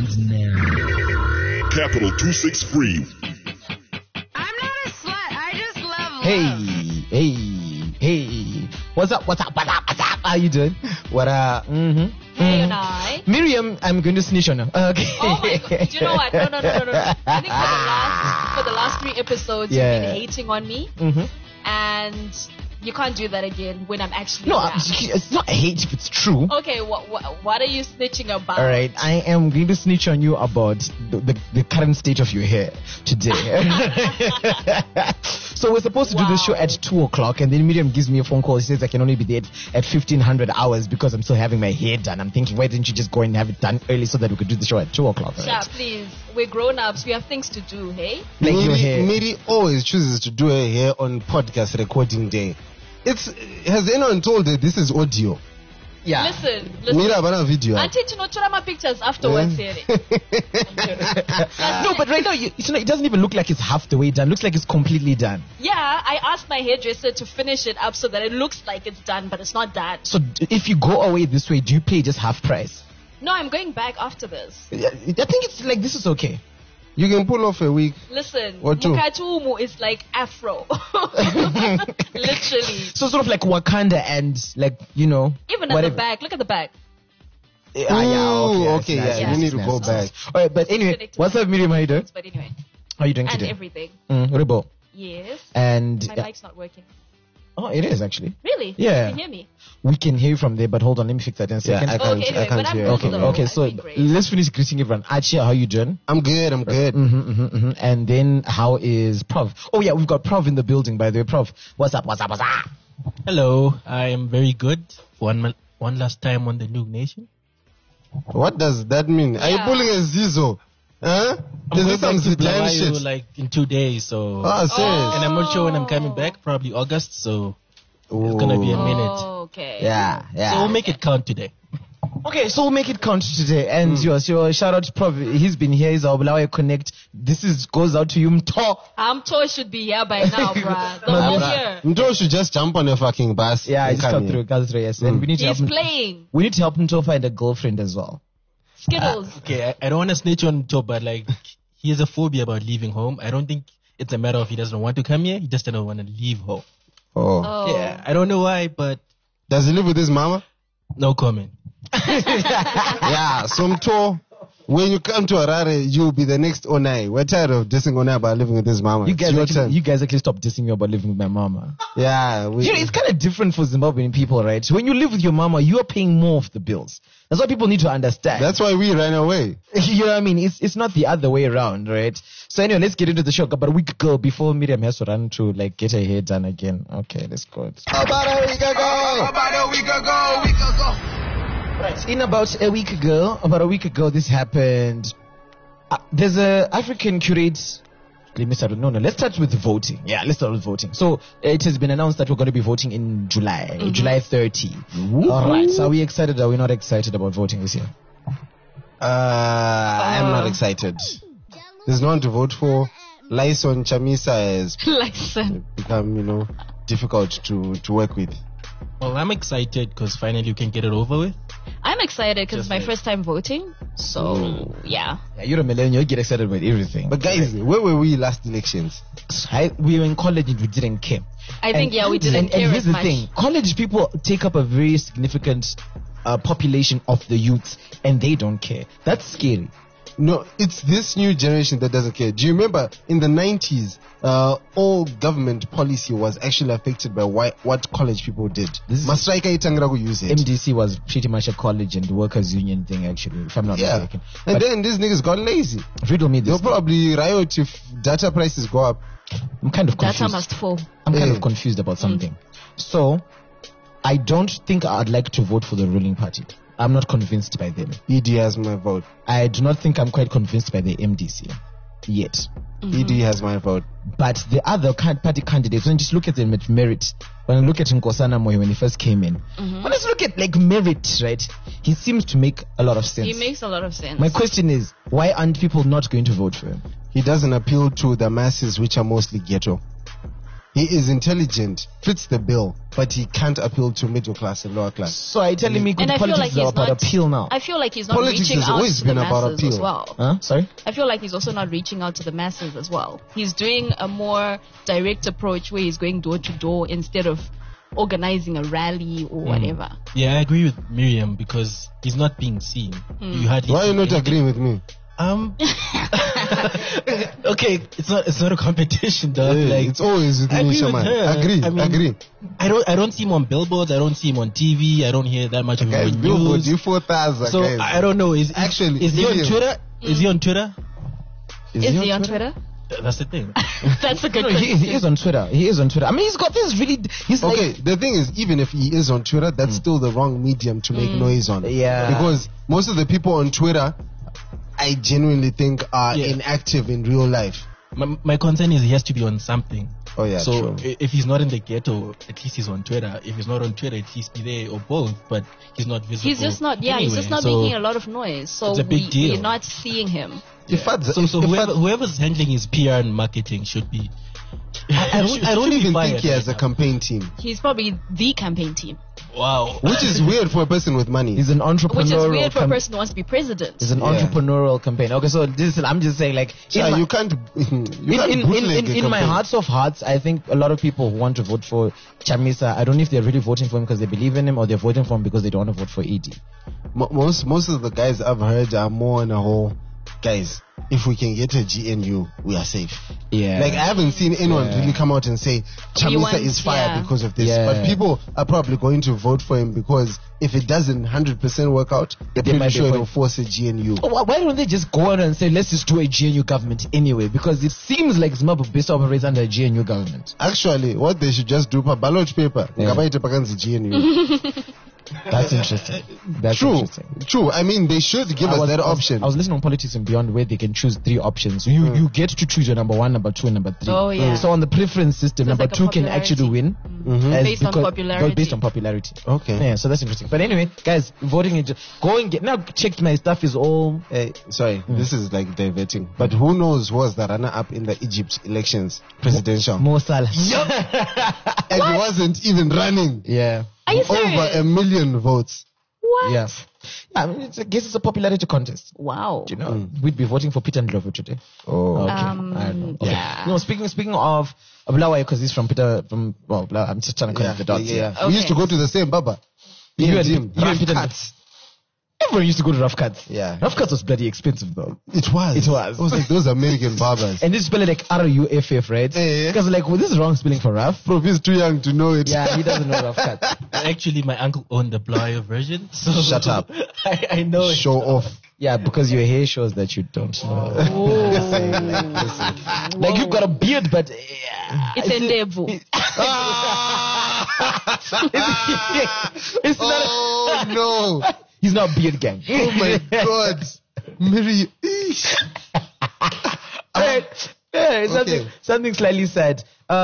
And now, Capital 263. I'm not a slut. I just love love. Hey. What's up? How you doing? What Hey, and I. Miriam, I'm going to snitch on her. Okay. Oh my god. Do you know what? No. I think for the last 3 episodes, Yeah. you've been hating on me. Mm-hmm. And you can't do that again when I'm actually No, around. it's not hate if it's true. Okay, what are you snitching about? All right, I am going to snitch on you about the current state of your hair today. So we're supposed to do the show at 2 o'clock, and then Miriam gives me a phone call. She says I can only be there at 1500 hours because I'm still having my hair done. I'm thinking, why didn't you just go and have it done early so that we could do the show at 2 o'clock? Right? Yeah, please. We're grown-ups. We have things to do, hey? Like your hair. Miri always chooses to do her hair on podcast recording day. Has anyone told her this is audio? Yeah. Listen. Mira abana video. Auntie, tunochora my pictures afterwards, here. No, but right now, it doesn't even look like it's half the way done. It looks like it's completely done. Yeah, I asked my hairdresser to finish it up so that it looks like it's done, but it's not done. So if you go away this way, do you pay just half price? No, I'm going back after this. I think it's like this is okay. You can pull off a wig. Listen, What do? Mukatumu is like Afro. Literally. So sort of like Wakanda and like, Even at whatever. the back. Look at the back. Okay, Nice, yeah, nice, you need to nice, go nice. back. All right, but anyway, Connect to what's my up, Miriam? How you doing? But anyway. How you doing And today? everything. Ribo. Yes. And My mic's not working. oh, it is actually. Really? Yeah. You can hear me? We can hear you from there, but hold on, let me fix that in a second. I can't, Okay, anyway, I can't but I'm hear. good. Okay, so I've been great. let's finish greeting everyone. Archie, how you doing? I'm good. And then how is Prov? Oh yeah, we've got Prov in the building, by the way. Prov, what's up? Hello, I am very good. One last time on the Noog Nation. What does that mean? Are you Yeah. pulling a Zizo? Huh? Is this some to Zidane Bulawayo, shit? like in 2 days, so Serious? and I'm not sure when I'm coming back. Probably August, so it's gonna be a minute. Oh, okay. Yeah. So we'll make it count today. Okay, so we'll make it count today. And your shout out to Prov. He's been here. He's our Bulawayo Connect. This goes out to you, Mto. Amto should be here by now, bruh. The No, whole bruh. year. Mto should just jump on a fucking bus. Yeah, I and just come cut here. through, yes. And we need to help He's him. playing. We need to help Mto find a girlfriend as well. Skittles. Okay, I don't want to snitch on top, but like he has a phobia about leaving home. I don't think it's a matter of he doesn't want to come here. He just doesn't want to leave home. Oh. Oh. Yeah, I don't know why, but Does he live with his mama? no comment. Yeah, so Mto, when you come to Harare, you'll be the next Onai. We're tired of dissing Onai about living with his mama. You It's your guys turn. actually stop dissing me about living with my mama. Yeah. It's kind of different for Zimbabwean people, right? When you live with your mama, you are paying more of the bills. That's what people need to understand. That's why we ran away. You know what I mean? It's not the other way around, right? So anyway, let's get into the show. But a week ago, before Miriam has to run to like get her hair done again. Okay, let's go. About a week ago. Right. In about a week ago, this happened. There's a African curate. Let's start with voting. Yeah, let's start with voting. So it has been announced that we're going to be voting in July, July 30. All right. So are we excited? Or are we not excited about voting this year? I'm not excited. There's no one to vote for. Lyson Chamisa has Listen. become, difficult to work with. Well, I'm excited because finally you can get it over with. I'm excited because it's Just my like- first time voting. So, yeah. Yeah, you're a millennial. You get excited about everything. But guys, where were we last elections? We were in college and we didn't care. I think, we didn't and care here's as the much. thing: college people take up a very significant population of the youth, and they don't care. That's scary. No, it's this new generation that doesn't care. Do you remember in the 90s, all government policy was actually affected by what college people did? This is- Mastraika Itangragu use it. MDC was pretty much a college and workers' union thing, actually, if I'm not Yeah. mistaken. And But then these niggas got lazy. riddle me They'll this. probably riot if data prices go up. I'm kind of Data confused. must fall. I'm kind Yeah. of confused about something. So, I don't think I'd like to vote for the ruling party. I'm not convinced by them. ED has my vote. I do not think I'm quite convinced by the MDC yet. ED has my vote. But the other party candidates, when you just look at them at merit, when I look at Nkosana Moyo when he first came in, when I just look at like merit, right, he seems to make a lot of sense. He makes a lot of sense. My question is, why aren't people not going to vote for him? He doesn't appeal to the masses, which are mostly ghetto. he is intelligent, fits the bill, but he can't appeal to middle class and lower class. So are you telling me good And I feel politics like is he's about not. appeal now? I feel like he's not Politics reaching has out always to the been about masses as appeal. well. Huh? Sorry? I feel like he's also not reaching out to the masses as well. He's doing a more direct approach where he's going door to door instead of organizing a rally or whatever. Yeah, I agree with Miriam because he's not being seen. You hardly Why are you see not anything. agreeing with me? Okay, it's not a competition, though. Yeah, Like it's always with I me, agree with Shaman. her. Agree, I mean, agree. I don't see him on billboards. I don't see him on TV. I don't hear that much of him Guys, on Billboard, news. you 4,000, So guys. I don't know. Is Actually, is he on Miriam. Twitter? Is he on Twitter? Is he on Twitter? That's the thing. That's a good No, question. he is on Twitter. He is on Twitter. I mean, he's got this really. He's Okay, like. the thing is, even if he is on Twitter, that's still the wrong medium to make noise on. Yeah. Because most of the people on Twitter, I genuinely think are Yeah. inactive in real life. My concern is he has to be on something. Oh, yeah, So true. if he's not in the ghetto, at least he's on Twitter. If he's not on Twitter, at least be there or both. But he's not visible. He's just not. Yeah, he's just not anyway. making a lot of noise. So it's a big deal. we're not seeing him. If I- So if I- whoever's handling his PR and marketing should be. I don't should be even fired think he has a right now. campaign team, He's probably the campaign team, Wow. which is weird for a person with money. He's an entrepreneurial. which is weird for a cam- person who wants to be president. It's an Yeah. entrepreneurial campaign. Okay, so I'm just saying, like, Yeah, you can't. You can't bootleg a in my campaign. hearts of hearts, I think a lot of people who want to vote for Chamisa, I don't know if they're really voting for him because they believe in him or they're voting for him because they don't want to vote for ED. Most of the guys I've heard are more on a whole. Guys, if we can get a GNU, we are safe. Yeah. Like I haven't seen anyone Yeah. really come out and say Chamisa want- is fired yeah. because of this. Yeah. But people are probably going to vote for him because if it doesn't 100% work out, they're There might pretty be a sure point. it'll force a GNU. Why don't they just go out and say, let's just do a GNU government anyway? Because it seems like Zimbabwe based operates under a GNU government. Actually, what they should just do, ballot paper, Yeah. ngabaite pakanzi GNU. That's interesting. That's True, interesting. true. I mean, they should give us that option. I was listening on Politics and Beyond where they can choose 3 options. You get to choose your number 1, number 2, and number 3. Oh, yeah. So on the preference system, So it's number like a 2 can actually win. as Based on popularity. Based on popularity. Okay. Yeah, so that's interesting. But anyway, guys, voting in go and get now. Checked my stuff is all. Sorry, this is like diverting. But who knows who was the runner-up in the Egypt elections, presidential? Mo Salah. And he wasn't even running. Yeah. Are you Over serious? 1 million votes. What? Yeah. I mean, I guess it's a popularity contest. Wow. You know, we'd be voting for Peter Ndlovu today. Oh. Okay. I don't know. Okay. yeah. No, speaking of Bulawayo, because he's from Bulawayo, I'm just trying to connect the dots. here. We used to go to the same Baba. You and him. you and Peter- Cuts. Everyone used to go to Rough Cuts. Yeah. Rough Cuts was bloody expensive though. It was. It was. It was like those American barbers. And this spell it like RUFF, right? Yeah. Because like, well, this is wrong spelling for rough. Bro, he's too young to know it. Yeah, he doesn't know Rough Cuts. Actually, my uncle owned the Blayo version. So Shut up. I know it. Show off. Yeah, because your hair shows that you don't know. Like you've got a beard, but It's Endeavor. it's not. Oh no. He's not beard gang. Oh my god. Mary. Yeah, Okay. something slightly sad.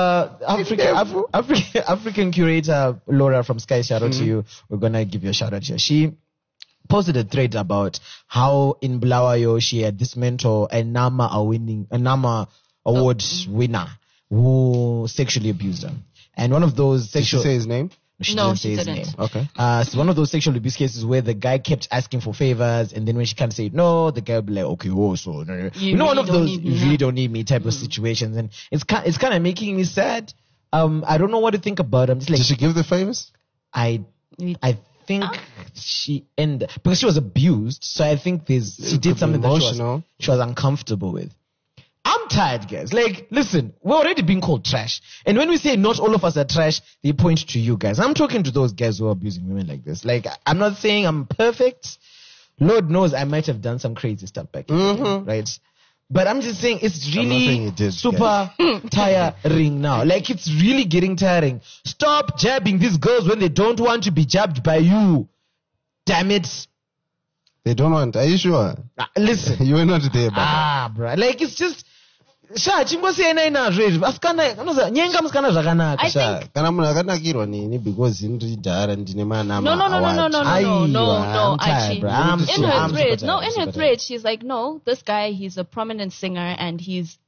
African curator Laura from Sky, shout out to you. We're gonna give you a shout out here. She posted a thread about how in Bulawayo she had this mentor, a NAMA award winner who sexually abused her. And one of those Did she sexual say his name? No, didn't say she his didn't. name. Okay. So one of those sexual abuse cases where the guy kept asking for favors, and then when she can't say no, the guy will be like, okay, so no. You know, one of really don't those need me, you really huh? don't need me type of situations, and it's kind of making me sad. I don't know what to think about. I'm just like, Did she give the favors? I think she ended because she was abused. So I think she could did be something that emotional. she was uncomfortable with. I'm tired, guys. Like, listen, we're already being called trash. And when we say not all of us are trash, they point to you guys. I'm talking to those guys who are abusing women like this. Like, I'm not saying I'm perfect. Lord knows I might have done some crazy stuff back then, right? But I'm just saying it's not saying really you did, super tiring now. Like, it's really getting tiring. Stop jabbing these girls when they don't want to be jabbed by you. Damn it. They don't want. Are you sure? Listen. You were not there, Baba. Bro. Like, it's just... chingosiyena inazvo asikana nyenga musikana zvakanaka I think kana munhu akanakirwa nini because ndidhara ndine manama no, I'm tired, actually. bro. In her thread, she's like, no, this guy, he's a prominent singer and he's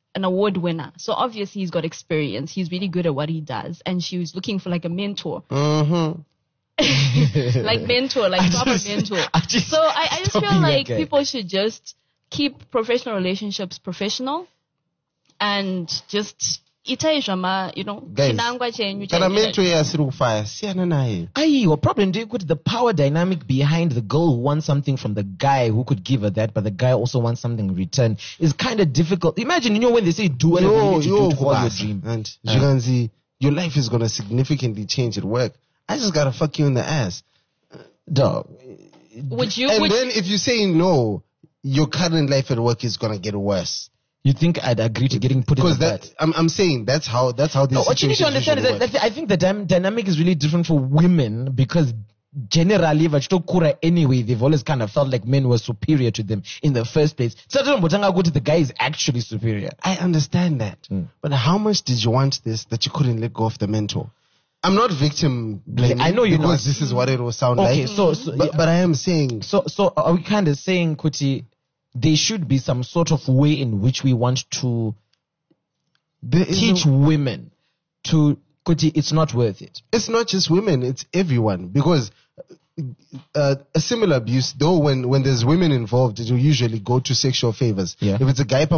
an award winner. So obviously he's got experience. He's really good at what he does. And she was looking for like a mentor. Mm-hmm. Like mentor, like proper mentor. So I just feel like people should just keep professional relationships professional and just itaishama, you know, Guys, chinangwa chenyu kana chenyu. mentor yasiri kufaya siyana naye. What problem do you put the power dynamic behind the girl who wants something from the guy who could give her that, but the guy also wants something in return is kind of difficult. Imagine, you know, when they say do whatever you need to do to follow your dream. And Jiganzi, your life is gonna significantly change at work. I just gotta fuck you in the ass. Dog. Would you? And would, then if you say no, your current life at work is gonna get worse. You think I'd agree to getting put in the Because butt? I'm saying that's how this No, what you need to understand is that I think the dynamic is really different for women because generally, anyway, they've always kind of felt like men were superior to them in the first place. So the guy is actually superior. I understand that. But how much did you want this that you couldn't let go of the mentor? I'm not victim blaming. I know you're because not. this is what it will sound Okay, like. so But I am saying. So are we kind of saying, Kuti, there should be some sort of way in which we want to teach women to, Kuti, it's not worth it. It's not just women, it's everyone. Because a similar abuse, though, when there's women involved, it will usually go to sexual favors. Yeah. If it's a guy,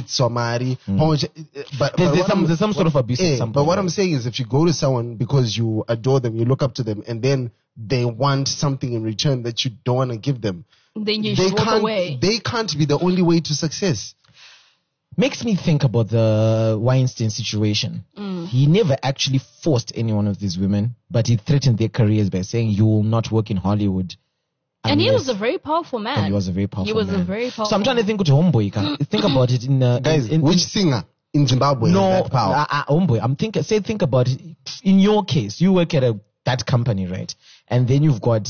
but There's some sort of abuse at some But point, what right? I'm saying is, if you go to someone because you adore them, you look up to them, and then they want something in return that you don't want to give them, then you should walk away. they can't be the only way to success. Makes me think about the Weinstein situation. He never actually forced any one of these women, but he threatened their careers by saying, you will not work in Hollywood. And he unless-" was a very powerful man. And he was a very powerful He was man. a very powerful So I'm trying to think with Homeboy. Think about it in Guys, which singer in Zimbabwe no, has that power? Homeboy. Think about it. In your case, you work at that company, right? And then you've got,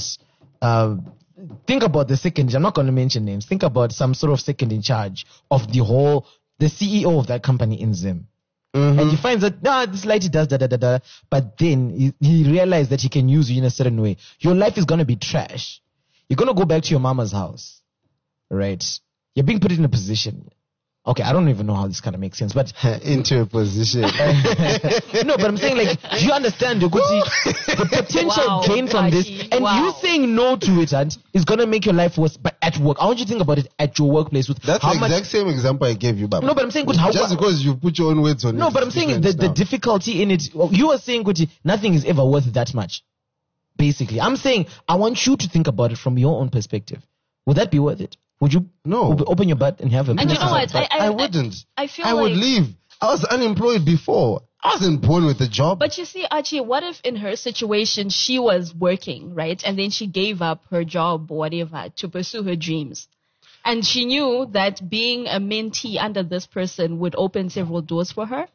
think about the second, I'm not going to mention names. Think about some sort of second in charge of the CEO of that company in Zim. And he finds that, this lady does da. But then he realized that he can use you in a certain way. Your life is going to be trash. You're going to go back to your mama's house, right? You're being put in a position. Okay, I don't even know how this kind of makes sense, but Into a position. no, but I'm saying, like, do you understand the potential Wow, gain from this? Kashi, And wow. you saying no to it and is gonna make your life worse. But at work, I want you to think about it at your workplace. With That's how the much. exact same example I gave you, Baba. No, but I'm saying, good, how just because you put your own words on it. No, but I'm it's saying different the now. difficulty in it. You are saying, Kuti, nothing is ever worth that much. Basically, I'm saying I want you to think about it from your own perspective. Would that be worth it? Would you open your butt and have a? And you know what? I wouldn't. I feel I would like- leave. I was unemployed before. I wasn't born with a job. But you see, Archie, what if in her situation she was working, right? And then she gave up her job or whatever to pursue her dreams. And she knew that being a mentee under this person would open several doors for her.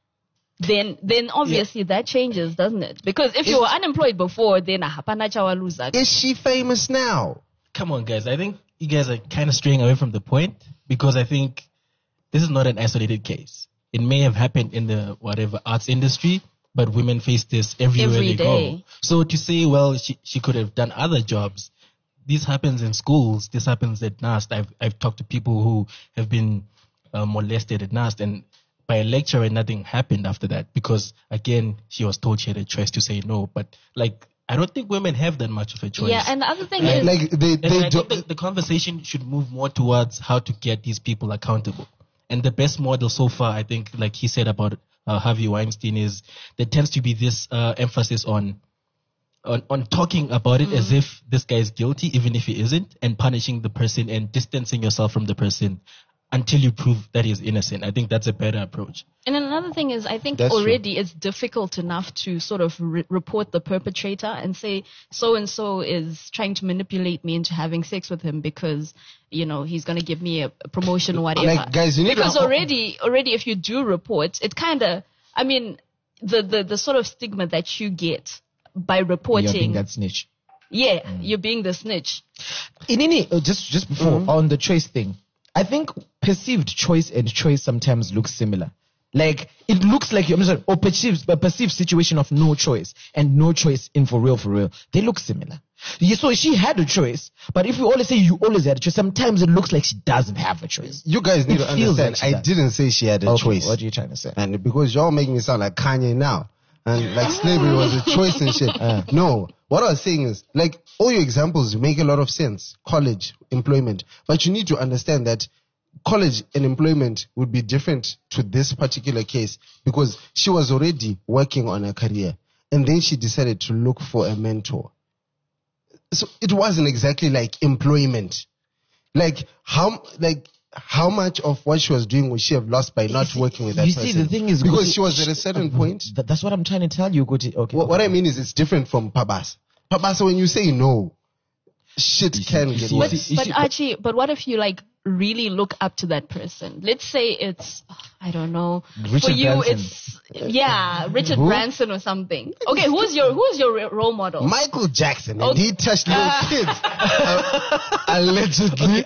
Then obviously that changes, doesn't it? Because if you were unemployed before, then hapana chawaluza. Is she famous now? Come on, guys. I think you guys are kind of straying away from the point because I think this is not an isolated case. It may have happened in the whatever arts industry, but women face this everywhere Every they day. go. So to say, well, she could have done other jobs. This happens in schools. This happens at NAST. I've talked to people who have been molested at NAST, and by a lecturer, nothing happened after that because again, she was told she had a choice to say no. But like, I don't think women have that much of a choice. Yeah, and the other thing Like, is, like they And I don't. think the conversation should move more towards how to get these people accountable. And the best model so far, I think, like he said about Harvey Weinstein, is there tends to be this emphasis on talking about it as if this guy is guilty, even if he isn't, and punishing the person and distancing yourself from the person until you prove that he is innocent. I think that's a better approach. and then another thing is, I think That's true. already it's difficult enough to sort of report the perpetrator and say so and so is trying to manipulate me into having sex with him because he's going to give me a promotion or whatever. Like, guys, you need because to- already if you do report, it kind of, I mean, the sort of stigma that you get by You're being reporting, that snitch. you're being the snitch. In any, just before on the choice thing, I think perceived choice and choice sometimes look similar. Like it looks like perceived situation of no choice and no choice in for real, they look similar. Yeah, so she had a choice, but if we always say you always had a choice, sometimes it looks like she doesn't have a choice. You guys need It to feels understand. like she I does. didn't say she had a Okay, choice. what are you trying to say? And because y'all make me sound like Kanye now. And like slavery was a choice and shit. No. What I was saying is, like, all your examples make a lot of sense. College, employment. But you need to understand that college and employment would be different to this particular case because she was already working on a career. And then she decided to look for a mentor. So it wasn't exactly like employment. Like how much of what she was doing would she have lost by not working with that person? You see, the thing is, because Guti, she was at a certain point. That's what I'm trying to tell you, Guti. Okay. What I mean is, it's different from Pabasa. Pabasa, when you say no, shit can get But, worse. Archie, but what if you like really look up to that person? Let's say it's, I don't know, Richard for you Branson. it's, Richard Branson or something. Okay, who's your role model? Michael Jackson, and Okay. he touched little kids. Allegedly.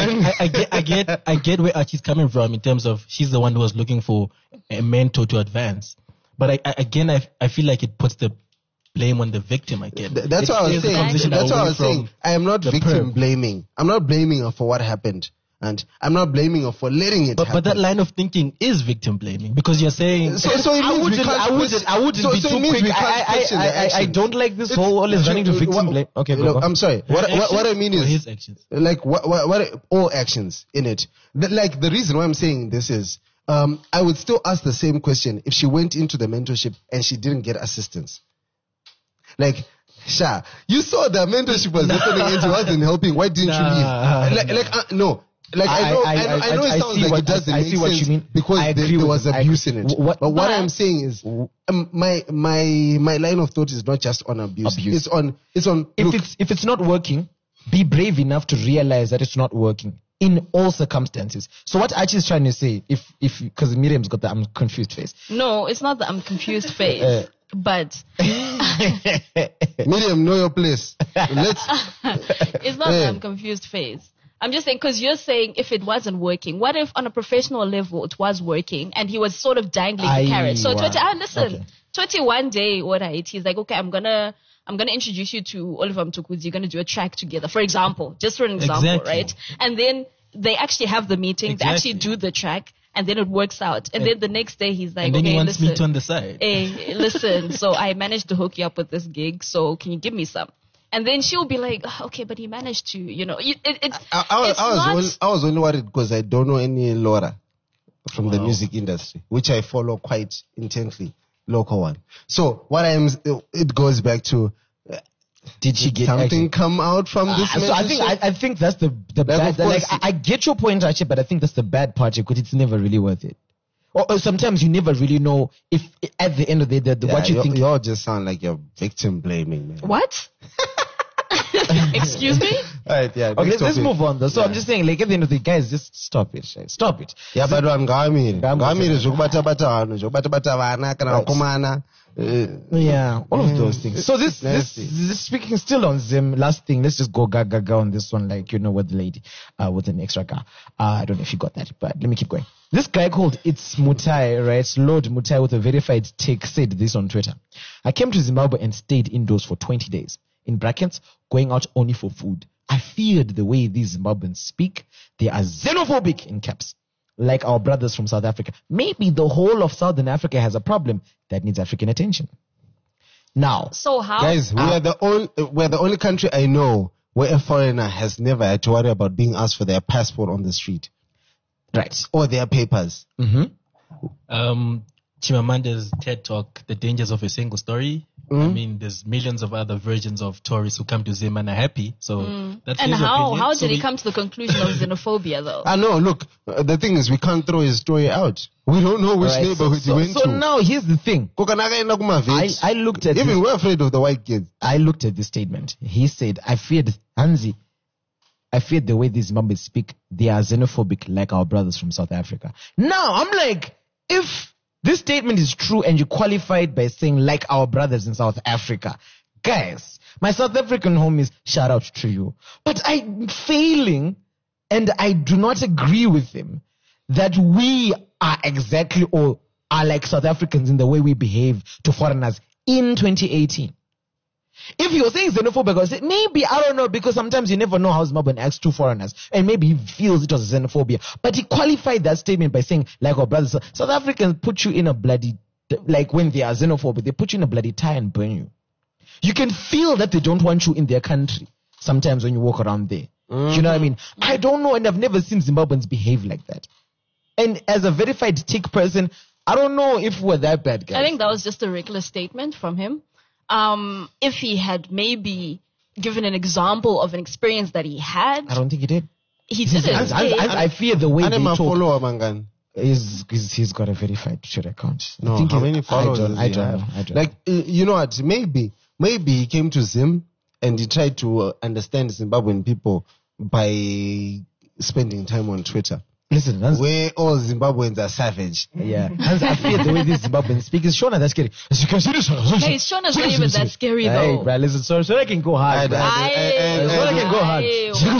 I get where Archie's coming from in terms of she's the one who was looking for a mentor to advance. But I feel like it puts the blame on the victim again. That's what I was saying. Conversation That's what I away was from saying. I am not the victim perp. blaming. I'm not blaming her for what happened. And I'm not blaming her for letting it happen. But that line of thinking is victim blaming because you're saying So it means we can't question- I wouldn't so be it too means quick. we can't question the I actions. don't like this whole always running to victim blame. Okay, No, go. I'm sorry. What I mean or is his actions. like what all actions in it. Like the reason why I'm saying this is I would still ask the same question if she went into the mentorship and she didn't get assistance. Like, Sha, you saw the mentorship was happening and she wasn't helping. Why didn't you leave? No. Like I know it sounds like it doesn't make what sense you mean. because I agree there with was you. abuse in it. But But what I'm saying is, my line of thought is not just on abuse. It's on. Look, if it's not working, be brave enough to realize that it's not working in all circumstances. So what Archie is trying to say, if because Miriam's got the I'm confused face. No, it's not that I'm confused face. But Miriam, know your place. Let's. it's not that I'm confused face. I'm just saying, because you're saying if it wasn't working, what if on a professional level it was working and he was sort of dangling the carrot? So listen, 21 day, what I he's like, okay, I'm gonna introduce you to Oliver Mtukudzi. You're gonna do a track together, for example, just for an example, Exactly. right? And then they actually have the meeting, they actually do the track, and then it works out. And then the next day he's like, And then okay, he wants listen, me to on the side. hey, listen, so I managed to hook you up with this gig, so can you give me some? And then she'll be like, oh, okay, but he managed to, I was only worried because I don't know any Laura from the music industry, which I follow quite intently, local one. So it goes back to, Did she get something come out from this? So I think that's the bad. Like I get your point, actually, but I think that's the bad part because it's never really worth it. Or sometimes you never really know if at the end of the day what you think. You all just sound like you're victim blaming, man. what? Excuse me? Right, yeah. Okay, let's move on though. So I'm just saying, like at the end of the day, guys, just stop it. Right? Stop it. Yeah, but ngawamire zvokubata-bata vanhu zvokubata-bata vana kana vakomana. Yeah, all of those things. So this speaking still on Zim, last thing, let's just go gaga on this one, like, with the lady with an extra car. I don't know if you got that, but let me keep going. This guy called It's Mutai, right? Lord Mutai with a verified take said this on Twitter. I came to Zimbabwe and stayed indoors for 20 days. In brackets, going out only for food. I feared the way these Zimbabweans speak. They are xenophobic in caps. Like our brothers from South Africa. Maybe the whole of Southern Africa has a problem that needs African attention. Now, So how? Guys, we're the only country I know where a foreigner has never had to worry about being asked for their passport on the street. right. Or their papers. Chimamanda's TED Talk, The Dangers of a Single Story. I mean, there's millions of other versions of tourists who come to Zim and are happy. So that's And his how opinion. did he come to the conclusion of xenophobia though? I know, look, the thing is we can't throw his story out. We don't know which Right, neighborhood he went so to. now here's the thing. I looked at Even this, we're afraid of the white kids. I looked at this statement. He said, I feared the way these Zimbabweans speak. They are xenophobic like our brothers from South Africa. Now, I'm like, if this statement is true and you qualified by saying like our brothers in South Africa, guys, my South African homies, shout out to you. But I'm failing and I do not agree with him that we are exactly or are like South Africans in the way we behave to foreigners in 2018. If he was saying xenophobic, I would say maybe, I don't know, because sometimes you never know how Zimbabwean acts to foreigners, and maybe he feels it was xenophobia. But he qualified that statement by saying, like our brothers, South Africans put you in a bloody, like when they are xenophobic, they put you in a bloody tie and burn you. You can feel that they don't want you in their country sometimes when you walk around there. You know what I mean? I don't know, and I've never seen Zimbabweans behave like that. And as a verified tick person, I don't know if we're that bad, guys. I think that was just a reckless statement from him. If he had maybe given an example of an experience that he had, I don't think he did. he didn't. I fear the way they Anima talk. follower Mangan. He's got a verified Twitter account. No, I think how many followers I does he don't have? know. I don't Like, you know what? Maybe he came to Zim and he tried to understand Zimbabwean people by spending time on Twitter. Listen, Hans, Where all Zimbabweans are savage. yeah, Hans, I fear the way these Zimbabweans speak. Is Shona that scary? Hey, Shona's not even that scary Hey, though. bro, listen, so I can go hard. bro. So I can go hard.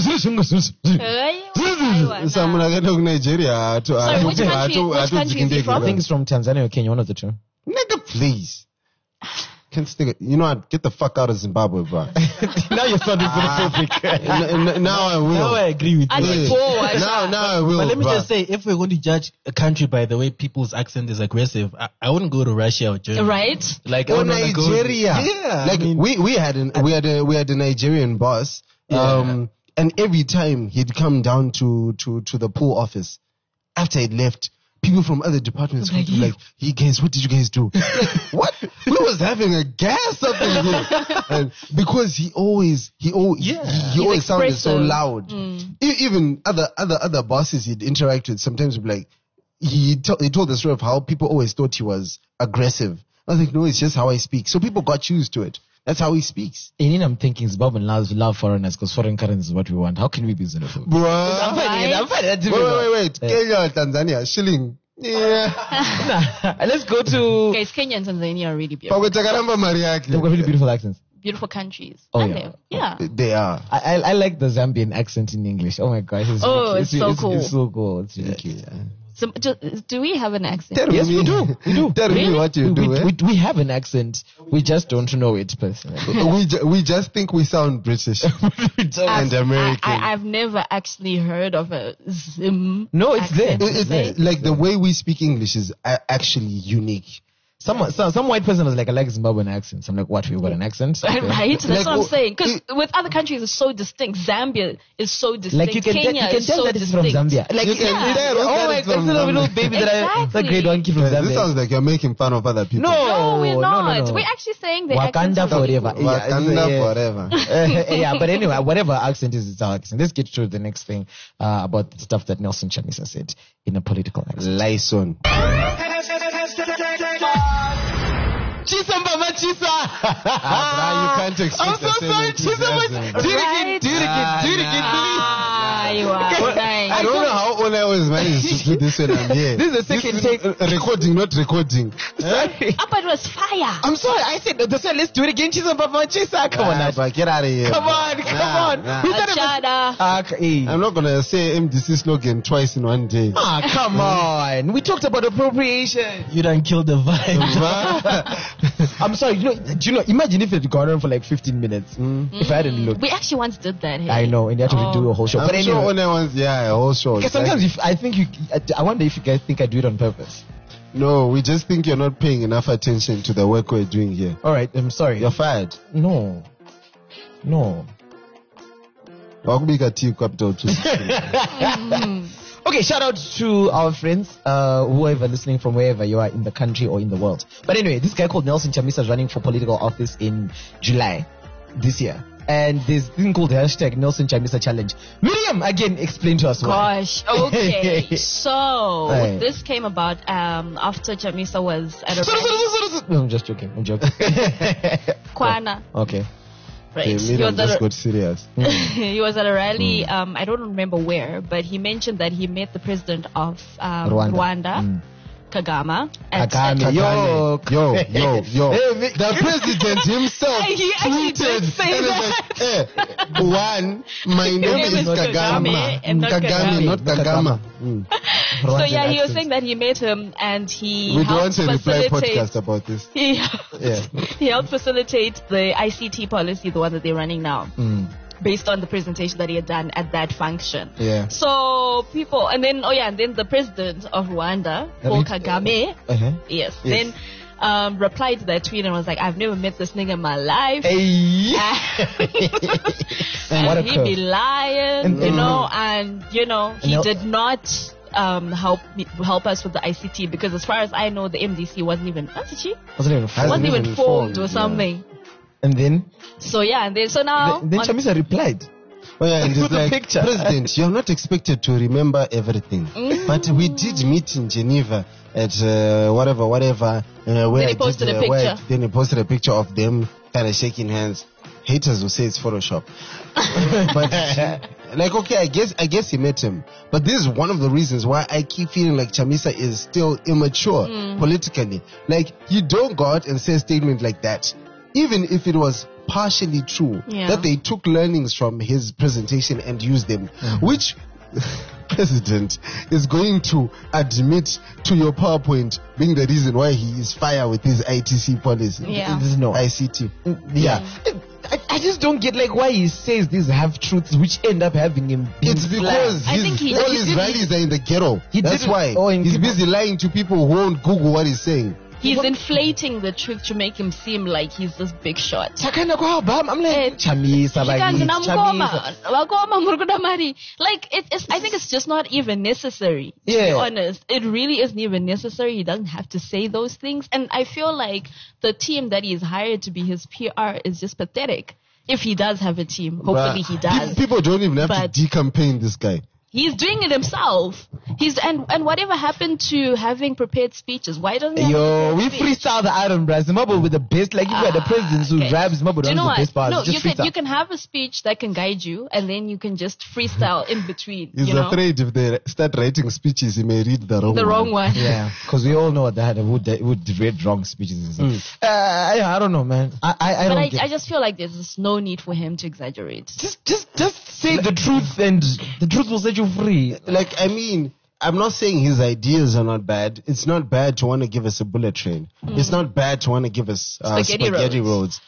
Someone like Nigeria. Sorry, which country is he from? I think it's from Tanzania or Kenya, one of the two. Nigga, please. Can't stick it. You know what? Get the fuck out of Zimbabwe, bro. Now you're sounding xenophobic. Now I will. Now I agree with you. Now I will. But let me bruh. just say, if we're going to judge a country by the way people's accent is aggressive, I wouldn't go to Russia or Germany. Right? Like, I Or would rather go- Nigeria. Yeah. Like I mean, we had a Nigerian boss. Yeah. And every time he'd come down to the pool office, after he'd left, people from other departments would be like, "Hey guys, what did you guys do?" Like, what? We was having a gas up in here. And because he always sounded so expressive. loud. Even other bosses he'd interact with sometimes would be like, he told the story of how people always thought he was aggressive. I was like, no, it's just how I speak. So people got used to it. That's how he speaks. And then I'm thinking Zimbabwean love foreigners because foreign currency is what we want. How can we be xenophobic? Bruh. I'm finding it difficult. Wait. Kenya, Tanzania, shilling. Yeah. Nah, let's go to. Guys, Kenya and Tanzania are really beautiful. Pagwetakaramba Mariaki. They've got really beautiful accents. Beautiful countries. Oh, Aren't yeah. they? Yeah. They are. I like the Zambian accent in English. Oh my gosh. It's so cool. It's so cool. It's really cute. So, do we have an accent? Yes, we do. We do. Tell me what you do. We have an accent. We just don't know it personally. We just think we sound British and American. I've never actually heard of a Zim. No, it's there. accent. It's like the way we speak English is actually unique. Some white person was like, I like Zimbabwean accents. I'm like, what? We've got an accent? Okay. Right? That's Like, what I'm saying. Because with other countries, it's so distinct. Zambia is so distinct. Like you can Kenya tell is so that it's from distinct. Zambia. Like You can Yeah. tell oh that my it's god, from it's a little Zambia. baby that I the grade one kid from Exactly. Zambia. This sounds like you're making fun of other people. No, we're not. No. We're actually saying the Wakanda accents are really forever. cool. Wakanda forever. Yeah, but anyway, whatever accent is, it's our accent. Let's get to the next thing about the stuff that Nelson Chamisa said in a political accent. Lyson. Chisa Mama Chisa! You can't expect I'm so the same sorry, Chisa. enthusiasm. Do it again, please. You are dying. I don't know how Ola always managed to do this when I'm here. This is the second take. Recording, not recording. Sorry. But it was fire. I'm sorry, I said, let's do it again, Chisa Mama Chisa. Come on, Nash. But get out of here. Come on. We thought it was- Achada. Hey. I'm not gonna say MDC slogan twice in one day. Come on. We talked about appropriation. You done killed the vibe. I'm sorry, do you know, imagine if it had gone on for like 15 minutes. If I hadn't looked. We actually once did that. Hey? I know, and you had to redo a whole show. I'm But sure anyway, Ola wants, a whole show. because sometimes I wonder if you guys think I do it on purpose. No, we just think you're not paying enough attention to the work we're doing here. All right, I'm sorry. You're fired. No. Wakubika Tea Capital 2. Okay, shout out to our friends, whoever listening from wherever you are in the country or in the world. But anyway, this guy called Nelson Chamisa is running for political office in July this year. And there's this thing called hashtag Nelson Chamisa Challenge. Miriam, again, explain to us why. Gosh. Okay. So Right. this came about after Chamisa was at a rally. No, I'm just joking. Kwana. Okay. Right. Okay, He Miriam was at just a- got serious. he was at a rally. I don't remember where, but he mentioned that he met the president of Rwanda, Kagame. Kagame. Yo. Hey, The president himself He actually did tweeted say and was like, one, my name is is Kagame. Kagame and not Kagame, Kagame. not Kagame. So yeah, he was saying that he met him and he We helped want a reply facilitate. podcast about this. He, Yeah. he helped facilitate the ICT policy, the one that they're running now, based on the presentation that he had done at that function. Yeah. So people, and then the president of Rwanda, Paul Kagame, yes, then replied to that tweet and was like, "I've never met this nigga in my life." Hey. And What a he curve. be lying, you know, and you know, he did not help us with the ICT, because as far as I know, the MDC wasn't even Wasn't even formed or yeah. something. And then So yeah, and then so now then Chamisa replied. Oh yeah, and it's With a like, picture. President, you're not expected to remember everything. But we did meet in Geneva at whatever, where Then he I posted did, a picture. then he posted a picture of them kind of shaking hands. Haters will say it's Photoshop. But like, okay, I guess he met him. But this is one of the reasons why I keep feeling like Chamisa is still immature politically. Like, you don't go out and say a statement like that, even if it was partially true, that they took learnings from his presentation and used them, which president is going to admit to your PowerPoint being the reason why he is fire with his ITC policy. Yeah. This is no ICT. Yeah. I just don't get like why he says these half truths which end up having him being It's because I think he- all he his did- rallies are in the ghetto. He That's didn't- why. oh, and He's people- busy lying to people who won't Google what he's saying. he's inflating the truth to make him seem like he's this big shot. Takana kwa Obama. I'm like Chamisa Kanti bakithi, namkoma, Chamisa. wakoma muri kuda mari. Like it's I think it's just not even necessary, to be honest. It really isn't even necessary. He doesn't have to say those things, and I feel like the team that he's hired to be his PR is just pathetic. If he does have a team, hopefully he does. People don't even have But- to decampaign this guy. He's doing it himself. And whatever happened to having prepared speeches? Why doesn't he have a Yo, we prepared speech? freestyle the Iron Brass. Zimbabwe with the best, like you got the presidents who Okay. rap Zimbabwe Do you know the what? best parts. No, Just you can have a speech that can guide you, and then you can just freestyle in between. He's you know? afraid if they start writing speeches, he may read the wrong one. Yeah. because we all know that would read wrong speeches and stuff. I don't know, man. I But don't I get just feel like there's just no need for him to exaggerate. just say the truth, and the truth will set you free. Like, I mean, I'm not saying his ideas are not bad. It's not bad to want to give us a bullet train. It's not bad to want to give us spaghetti roads.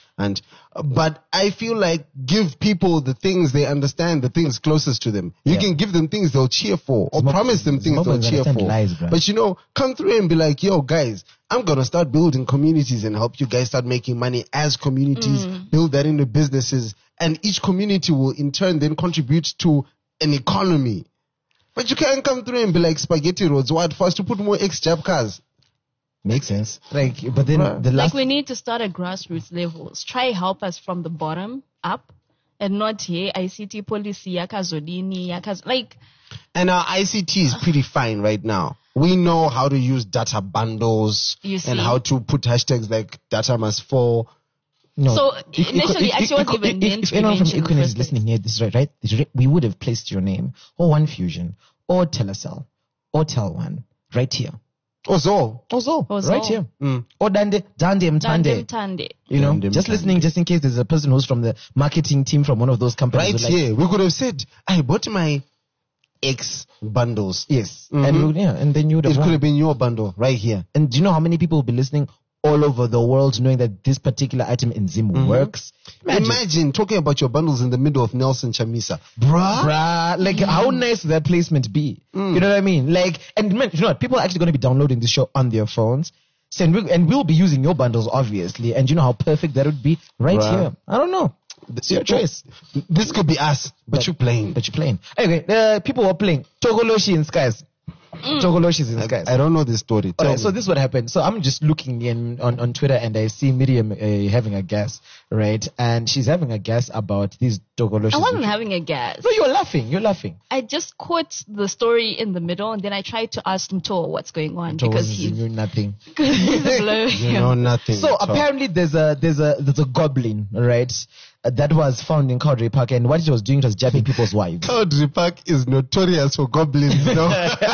But I feel like give people the things they understand, the things closest to them. You can give them things they'll cheer for, or promise them things they'll Zimbabweans cheer understand for. lies, bro. But you know, come through and be like, yo, guys, I'm going to start building communities and help you guys start making money as communities, build that into businesses, and each community will in turn then contribute to an economy. But you can't come through and be like spaghetti roads. What for us to put more ex-jab cars? Makes sense. Like, but then the Like last we need to start at grassroots levels. Try help us from the bottom up, and not here ICT policy yakazodini like. And our ICT is pretty fine right now. We know how to use data bundles You see. and how to put hashtags like data must fall. no. So initially, actually, wasn't even meant if to be anyone from mentioned in the Equinix first is listening here, this is right? We would have placed your name or One Fusion or Telecel or Tel1 right here. Also, Ozo. Right here. Or Dande Mtande. Tande. You know, Dande just Mtande. listening, just in case there's a person who's from the marketing team from one of those companies. right who like- here, we could have said, I bought my X bundles. Yes. And then you would It have could won. have been your bundle right here. And do you know how many people will be listening all over the world knowing that this particular item in Zim works? Imagine talking about your bundles in the middle of Nelson Chamisa. Bruh, like how nice would that placement be? You know what I mean? Like, and man, you know what? People are actually going to be downloading this show on their phones. So, and we'll be using your bundles, obviously. And you know how perfect that would be right Bruh. here. I don't know. It's your choice. This could be us, but you're playing. But you're playing. Anyway, people were playing Togoloshi in Skies. Togoloshi's in Skies. I don't know this story. All Tell right, me. so this is what happened. So I'm just looking in on Twitter and I see Miriam having a guess, right? And she's having a guess about these Togoloshis. I wasn't having a guess. No, you're laughing. You're laughing. I just caught the story in the middle, and then I tried to ask Mto what's going on because you he's knew nothing. blur. You know nothing. So at all. apparently there's a goblin, right? That was found in Cowdray Park, and what it was doing was jabbing people's wives. Cowdray Park is notorious for goblins, you know.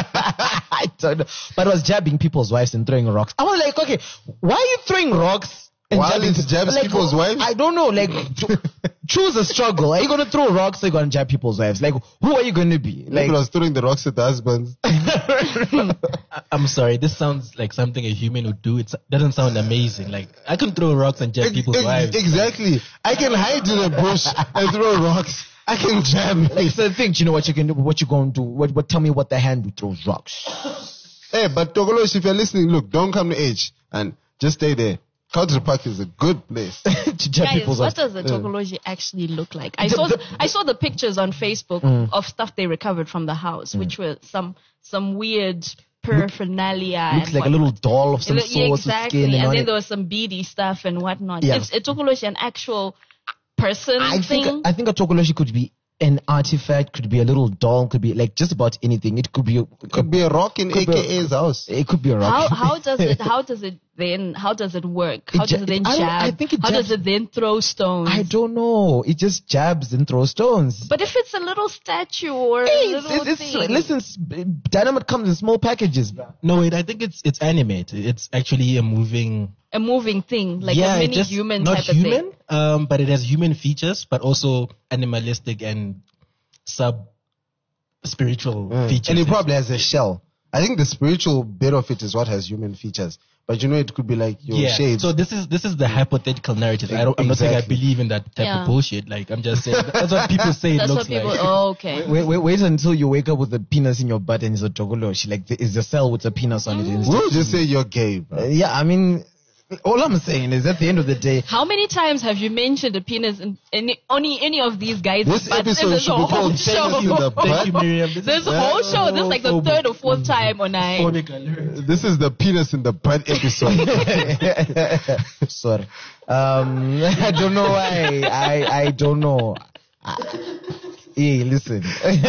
I don't know, but it was jabbing people's wives and throwing rocks. I was like, okay, why are you throwing rocks? And While it jabs people's wives? I don't know. Like, choose a struggle. Are you going to throw rocks or are you going to jab people's wives? Like, who are you going to be? Like, Like, was throwing the rocks at the husbands. I'm sorry. This sounds like something a human would do. It doesn't sound amazing. Like I can throw rocks and jab people's wives. Exactly. I can hide in a bush and throw rocks. I can jam. Like, so think, you know what you can do, what you going to do. What tell me what the hand who throws rocks. Hey, but Togoloshi, if you're listening, look, don't come to H and just stay there. Country Park is a good place. To jab Guys, people's what wives. does the Tokology actually look like? I saw the pictures on Facebook of stuff they recovered from the house, which were some weird paraphernalia. Looks and like a little doll of some yeah, sort with exactly. skin And on then it. there was some beady stuff and whatnot. Yeah. Is Tokology an actual person I thing? think a Tokoloshi could be an artifact, could be a little doll, could be like just about anything. It could be Could be a rock in Could be a- AKA's house. it could be a rock. How does it work? How does it then I jab? think it How jabs- does it then throw stones? I don't know. It just jabs and throws stones. But if it's a little statue or a Hey, little thing, listen, dynamite comes in small packages, bro. No, wait. I think it's animated. It's actually a moving. a moving thing, like a mini just human not type of human, thing. but it has human features, but also animalistic and spiritual features. And it probably has a shell. I think the spiritual bit of it is what has human features. But you know, it could be like your shades. So this is the hypothetical narrative. I'm not saying I Exactly. believe in that type Yeah. of bullshit. Like I'm just saying that's what people say it That's looks what people. like. Oh, okay. Wait until you wake up with a penis in your butt and it's a Togoloshi. Like, is a cell with a penis on it. We'll just say you're gay, bro. Yeah, I mean, all I'm saying is at the end of the day, How many times have you mentioned a penis in any of these guys? This episode should be called Penis in the Butt. Thank you, Miriam. This whole show, this is like the third or fourth time on I. This is the penis in the butt episode. sorry. I don't know why. I don't know. Hey, listen.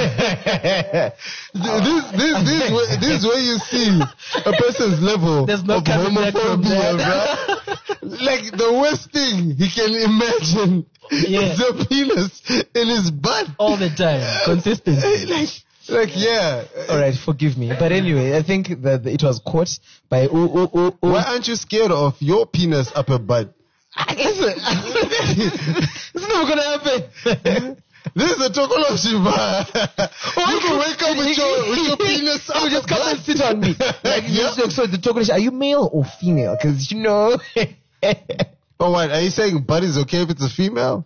This is where you see a person's level There's no of coming back from homophobia, that. bro. Like the worst thing he can imagine Yeah. is the penis in his butt. All the time, consistently. Like yeah. All right, forgive me. But anyway, I think that it was caught by Why aren't you scared of your penis up a butt? Listen, it's never gonna happen. This is a Tokoloshi bar. You can wake up with your penis up You just a come butt. and sit on me. Like, Yeah. so the Togoloshi, are you male or female? Because you know. Oh, what? Are you saying butt is okay if it's a female?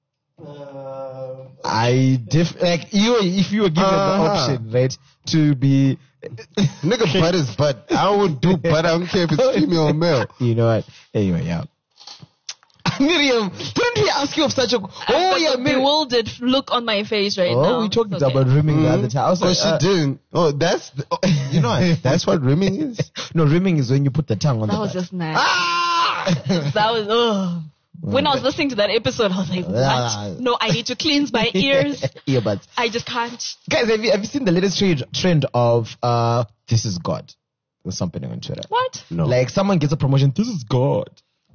Like you, if you were given the option, right, to be, Nigga, butt is butt. I would do butt. I don't care if it's female or male. you know what? Anyway, yeah. Miriam, didn't we ask you of such a? Oh yeah, Miriam. bewildered look on my face right now. Oh, we talked It's okay. about rimming the other time. I was Oh, like, she didn't. Oh, that's you know what? That's what rimming is. no, rimming is when you put the tongue on That the was butt. just nice. That was ugh. When I was listening to that episode, I was like, what? No, I need to cleanse my ears. Earbuds. I just can't. Guys, have you seen the latest trend of this is God? There's something on Twitter. What? No. Like someone gets a promotion. This is God.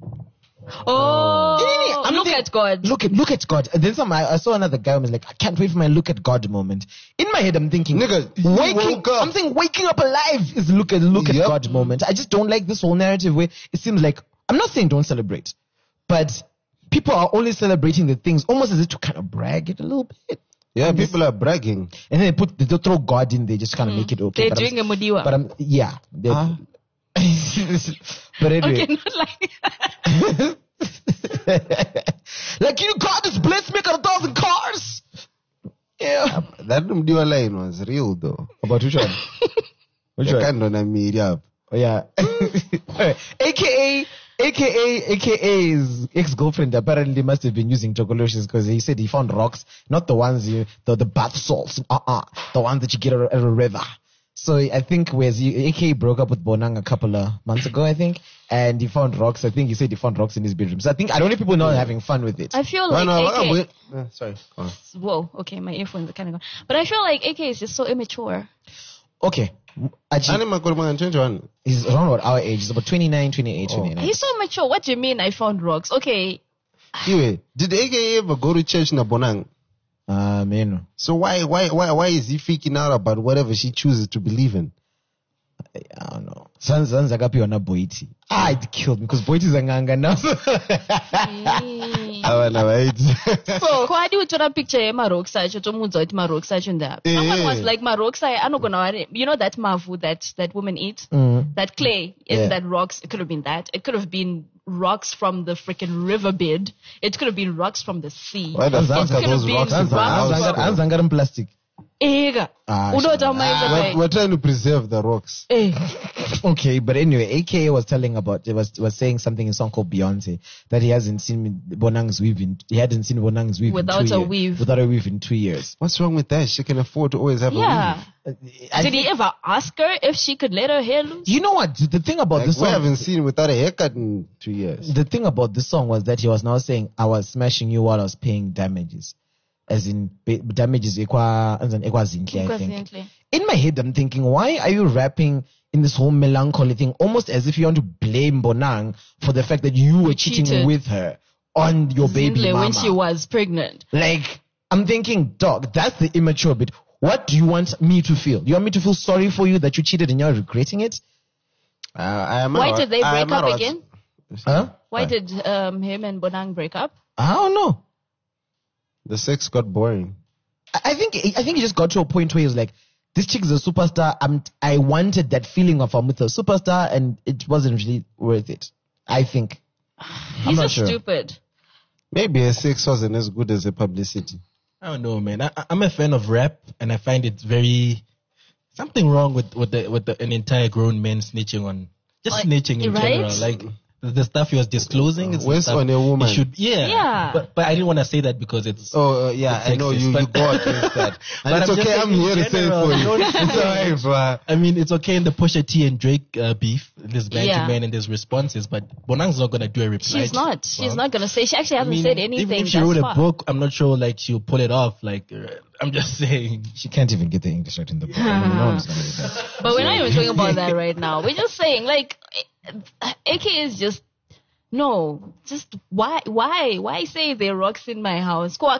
Oh, I'm look thinking- at God. Look at God. And then I saw another guy who was like, I can't wait for my look at God moment. In my head, I'm thinking, Nigga, you woke up. I'm saying waking up alive is look at Yep. God moment. I just don't like this whole narrative where it seems like, I'm not saying don't celebrate, but people are only celebrating the things almost as if to kind of brag it a little bit. Yeah, people are bragging. And then they throw God in there, just kind of make it okay. They're doing a mudiwa. But yeah. But anyway. Okay, not like Like, God has blessed me with 1,000 cars. Yeah. That Mdiwa line was real though. About which one? Which one? Kind of media. Oh, yeah. AKA's ex-girlfriend apparently must have been using chocoloshis because he said he found rocks, not the ones the bath salts, the ones that you get at a river. So I think AKA broke up with Bonang a couple of months ago, I think, and he found rocks. I think he said he found rocks in his bedroom. So I don't know if people know having fun with it. I feel like AK. Sorry. Go on. Whoa, okay, my earphones are kind of gone. But I feel like AK is just so immature. Okay. Actually, Anima Kurman 21. he's around what our age. He's about 29, 28, 29. He's so mature. What do you mean I found rocks? Okay, Anyway, did AKA ever go to church na Bonang? Man. So why is he freaking out about whatever she chooses to believe in? I don't know. Sanza kapi wana Boiti. It killed me because Boiti is a nganga now. So, kwadi utora picture ye maroksa chotomudza kuti maroksa chunda. Someone was like maroksa anogona, you know that mavu that women eat? That clay in that rocks. It could have been that. It could have been rocks from the freaking riverbed. It could have been rocks from the sea. Why the fuck are those rocks in the house? Anzanga plastic. Ega. We're trying to preserve the rocks. Okay, but anyway, AKA was telling about, was saying something in a song called Beyonce, that he hasn't seen Bonang's weave without a weave in 2 years. What's wrong with that? She can afford to always have a weave. Did he ever ask her if she could let her hair loose? You know what? The thing about this song, we haven't seen without a haircut in 2 years. The thing about this song was that he was now saying, I was smashing you while I was paying damages. As in, damages equal zinhle, I think. In my head, I'm thinking, why are you rapping in this whole melancholy thing, almost as if you want to blame Bonang for the fact that you were cheating with her on your baby mama when she was pregnant? Like, I'm thinking, dog, that's the immature bit. What do you want me to feel? You want me to feel sorry for you that you cheated and you're regretting it? Why did they break up again? Huh? Why did him and Bonang break up? I don't know. The sex got boring. I think he just got to a point where he was like, this chick is a superstar. I wanted that feeling of I'm with a superstar, and it wasn't really worth it. I think. He's just stupid. Maybe a sex wasn't as good as a publicity. I don't know, man. I'm a fan of rap, and I find it very something wrong with an entire grown man snitching on snitching in general. Like the stuff he was disclosing. It's on a woman. Yeah. But I didn't want to say that because it's. I know you go against that. And but it's okay. I'm here to say it for you. It's alright, bro. I mean, it's okay in the Pusha T and Drake beef. There's man and there's responses, but Bonang's not gonna do a reply. She's not. She's not gonna say. She actually hasn't said anything. Even if she wrote a book, I'm not sure like she'll pull it off. Like I'm just saying. She can't even get the English right in the book. I mean, no one's gonna do that. But we're not even talking about that right now. We're just saying like. AK is just why say there are rocks in my house? How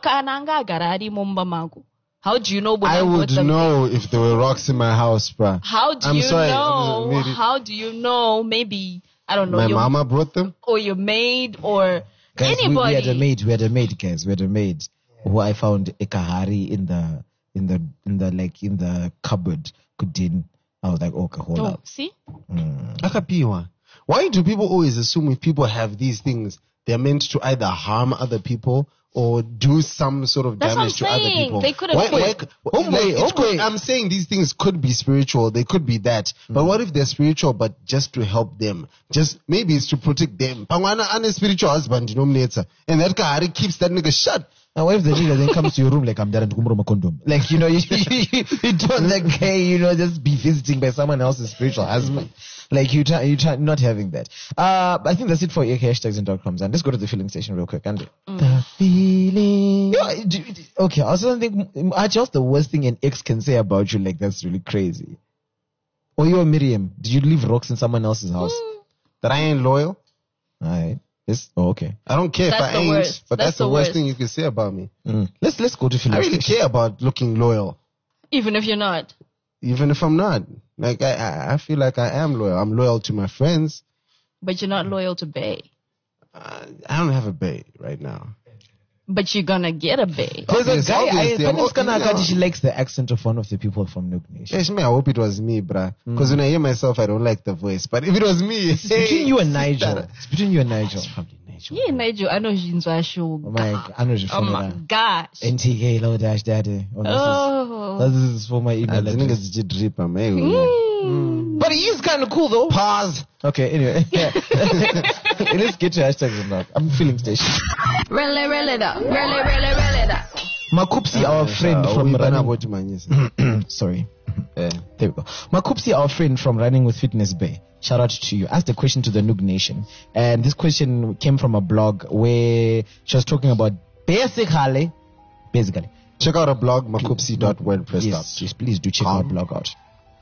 do you know? I would know if there were rocks in my house, bruh. How do you know? How do you know? Maybe I don't know. My mama brought them, or your maid, or guys, anybody. We had a maid, guys. We had a maid who I found a kahari in the cupboard. I was like, okay, hold up. See? Akapiwa. Why do people always assume if people have these things, they're meant to either harm other people or do some sort of damage to other people? They could have. I'm saying these things could be spiritual. They could be that. But what if they're spiritual, but just to help them? Just maybe it's to protect them. Pangwana and a spiritual husband, and that kahari keeps that nigga shut. Now, what if the nigga then comes to your room like I'm there and kumuro condom? Like, you don't like, hey, just be visiting by someone else's spiritual husband. Like, you try not having that. I think that's it for AK hashtags and .coms. And let's go to the filling station real quick, Andy. The feeling. Okay, I also think, what's the worst thing an ex can say about you? Like, that's really crazy. Or you or Miriam, did you leave rocks in someone else's house? That I ain't loyal? Alright. Okay. I don't care if I ain't, but that's the worst thing you can say about me. Let's go to filling I really care about looking loyal. Even if you're not. Even if I'm not. Like, I feel like I am loyal. I'm loyal to my friends. But you're not loyal to Bay. I don't have a Bay right now. But you're gonna get a Bay. There's a guy, she likes the accent of one of the people from Nook Nation. Yes, I hope it was me, bruh. Because when I hear myself, I don't like the voice. But if it was me, it's between you and Nigel. It's between you and Nigel. It's probably Nigel. Yeah, Nigel. I know she's show. Oh my gosh. NTK low dash daddy. This is for my email. I think it's drip, But he is kind of cool though. Pause. Okay, anyway. Let's get to hashtags and that. I'm feeling station. Really it up. Makupsi, our friend from running. Sorry. There we go. Makupsi, our friend from Running with Fitness Bay. Shout out to you. Asked a question to the Noog Nation. And this question came from a blog where she was talking about basically. Check out our blog, makupsi.wordpress.com. Yes, please do check our blog out.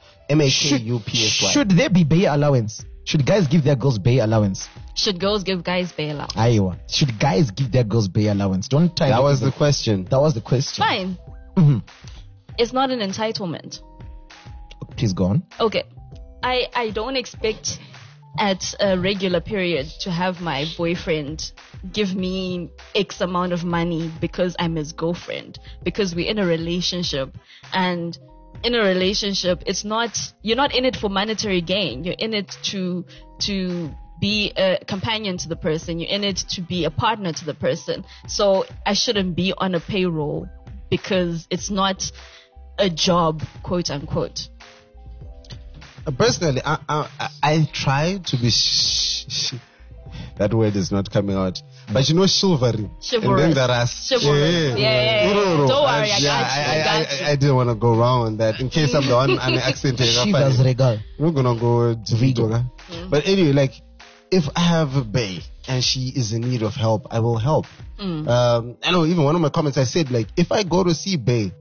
MAKUPSY. Should there be bay allowance? Should guys give their girls bay allowance? Should girls give guys bay allowance? Aiwa. Should guys give their girls bay allowance? Don't try. That was the question. That was the question. Fine. It's not an entitlement. Please go on. Okay. I don't expect at a regular period to have my boyfriend give me X amount of money because I'm his girlfriend, because we're in a relationship. And in a relationship, you're not in it for monetary gain. You're in it to be a companion to the person. You're in it to be a partner to the person. So I shouldn't be on a payroll because it's not a job, quote unquote. Personally, I try to be that word is not coming out, but chivalry. And then there are chivalrous. Yeah. Don't worry, I got you. I didn't want to go wrong on that in case I'm the one accenting. Chivas regal. We're gonna go Vigo. But anyway, like if I have a bae and she is in need of help, I will help. I know even one of my comments I said, like, if I go to see bae,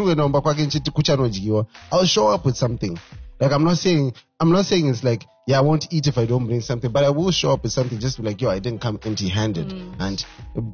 I'll show up with something. Like I'm not saying it's like, yeah, I won't eat if I don't bring something, but I will show up with something just to be like, yo, I didn't come empty-handed. And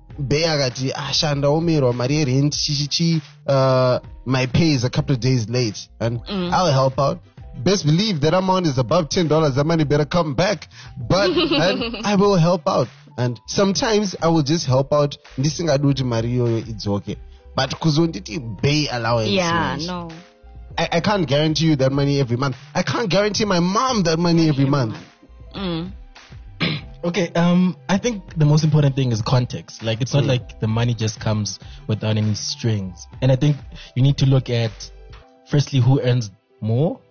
my pay is a couple of days late, and I'll help out. Best believe that amount is above $10. That money better come back, but I will help out. And sometimes I will just help out. This thing I do to Mario, it's okay. But kuzonditi pay allowance. Yeah, no. I can't guarantee you that money every month. I can't guarantee my mom that money every month. Okay, I think the most important thing is context. Like, it's not like the money just comes without any strings. And I think you need to look at, firstly, who earns more.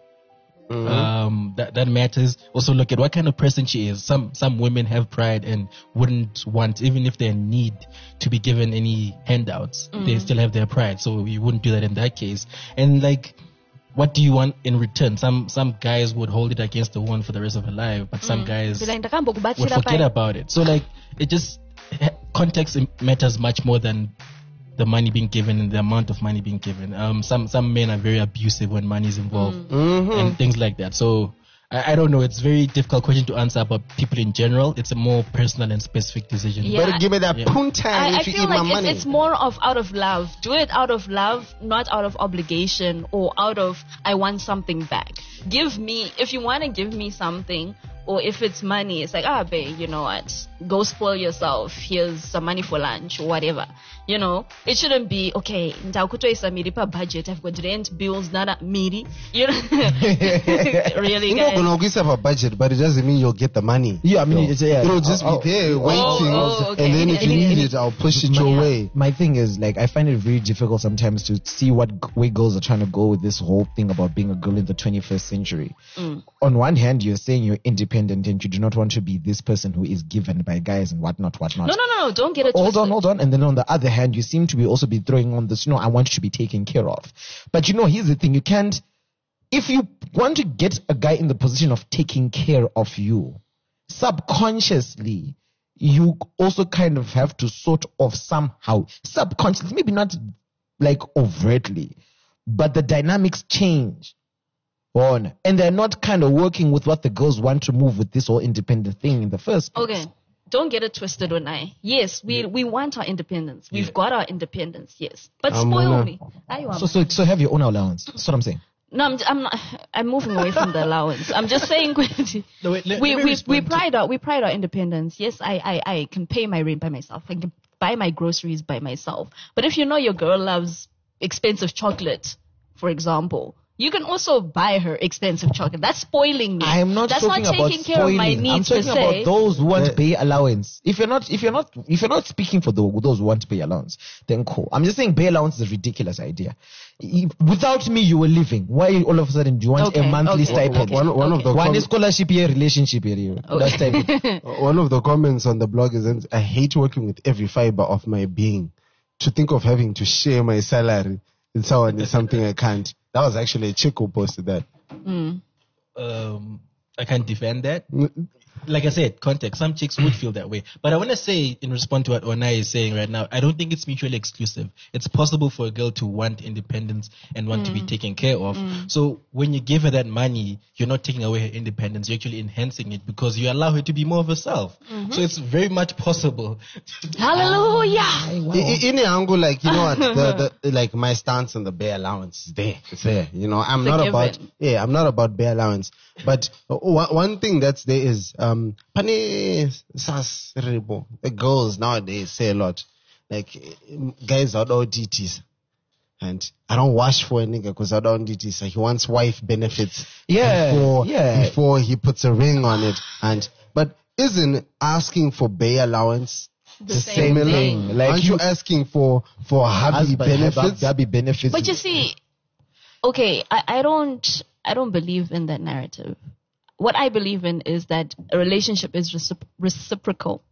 That matters. Also look at what kind of person she is. Some women have pride and wouldn't want, even if they're in need, to be given any handouts. They still have their pride, so you wouldn't do that in that case. And like, what do you want in return? Some guys would hold it against the woman for the rest of her life, but some guys would forget about it. So like, it just, context matters much more than the money being given and the amount of money being given. Some men are very abusive when money is involved and things like that. So I don't know. It's a very difficult question to answer about people in general. It's a more personal and specific decision. You better give me that punta if you eat my money. It's more of out of love. Do it out of love, not out of obligation or out of I want something back. Give me, if you want to give me something, or if it's money, it's like, babe, you know what? Go spoil yourself. Here's some money for lunch or whatever. You know, it shouldn't be, okay, ndakutwaisa budget. I've got rent, bills, nada, miri. You know, really, guys. You're going to have a budget, but it doesn't mean you'll get the money. Yeah, I mean, it'll just be there waiting. Okay. And then if you need it, I'll push it your way. My thing is, like, I find it very difficult sometimes to see what way girls are trying to go with this whole thing about being a girl in the 21st century. On one hand, you're saying you're independent and you do not want to be this person who is given by guys and whatnot. No, don't get it hold twisted. on. And then on the other hand, you seem to be also be throwing on this, I want you to be taken care of. But here's the thing, you can't, if you want to get a guy in the position of taking care of you, subconsciously, you also kind of have to sort of somehow, subconsciously, maybe not like overtly, but the dynamics change. And they're not kind of working with what the girls want to move with this whole independent thing in the first place. Okay. Don't get it twisted, Onai. Yes, we want our independence. We've got our independence, yes. But spoil me. So have your own allowance. That's what I'm saying. No, I'm moving away from the allowance. I'm just saying we pride our independence. Yes, I can pay my rent by myself. I can buy my groceries by myself. But if you know your girl loves expensive chocolate, for example, you can also buy her expensive chocolate. That's spoiling me. I am not That's talking not about taking care of my needs. I'm talking about those who want to pay allowance. If you're not speaking for those who want to pay allowance, then cool. I'm just saying pay allowance is a ridiculous idea. Without me, you were living. Why all of a sudden do you want a monthly stipend? One of the scholarship here, relationship here. That's stipend. One of the comments on the blog is, I hate working with every fiber of my being. To think of having to share my salary with someone is something I can't. That was actually a chick who posted that. I can't defend that. like I said, context. Some chicks would feel that way. But I want to say, in response to what Onai is saying right now, I don't think it's mutually exclusive. It's possible for a girl to want independence and want to be taken care of. So when you give her that money, you're not taking away her independence. You're actually enhancing it because you allow her to be more of herself. So it's very much possible. Hallelujah. In the angle, like, you know what, the like my stance on the bare allowance is there. It's there. You know, I'm not about bare allowance. But one thing that's there is the girls nowadays say a lot. Like, guys are all DTs. And I don't wash for a nigga because I don't DTs. So he wants wife benefits before he puts a ring on it. But isn't asking for bare allowance the same thing? Like, aren't you asking for hubby benefits? But you see, okay, I don't believe in that narrative. What I believe in is that a relationship is reciprocal.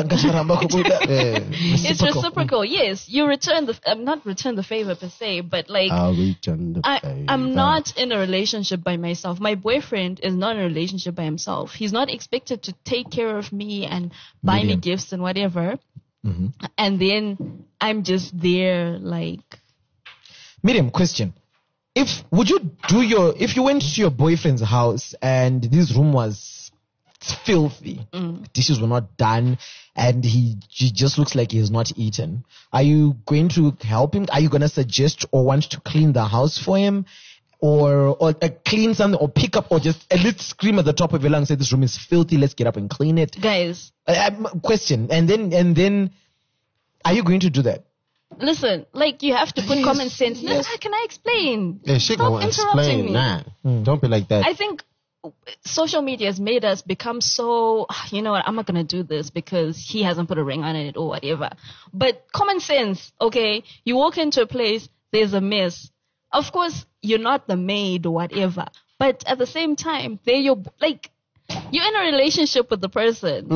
It's reciprocal. Yes, you return not return the favor per se, but like I'm not in a relationship by myself. My boyfriend is not in a relationship by himself. He's not expected to take care of me and buy me gifts and whatever. And then I'm just there like. Miriam, question. If you went to your boyfriend's house and this room was filthy, dishes were not done, and he just looks like he has not eaten, are you going to help him? Are you going to suggest or want to clean the house for him, or clean something, or pick up, or just at least scream at the top of your lungs, say this room is filthy, let's get up and clean it? Guys, question, and then are you going to do that? Listen, like, you have to put common sense. Can I explain? Yeah, she Stop gonna interrupting explain. me. Don't be like that. I think social media has made us become so, you know what, I'm not going to do this because he hasn't put a ring on it or whatever. But common sense, okay? You walk into a place, there's a mess. Of course, you're not the maid or whatever. But at the same time, you're in a relationship with the person.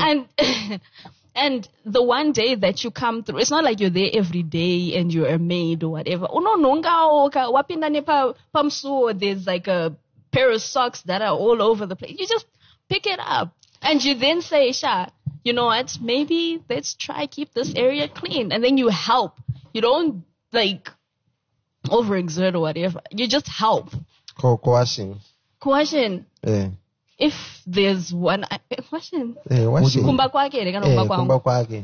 And the one day that you come through, it's not like you're there every day and you're a maid or whatever. There's like a pair of socks that are all over the place. You just pick it up and you then say, Sha, you know what? Maybe let's try keep this area clean. And then you help. You don't like overexert or whatever. You just help. Question. Yeah. If there's one question. Washing. Kumba kwake.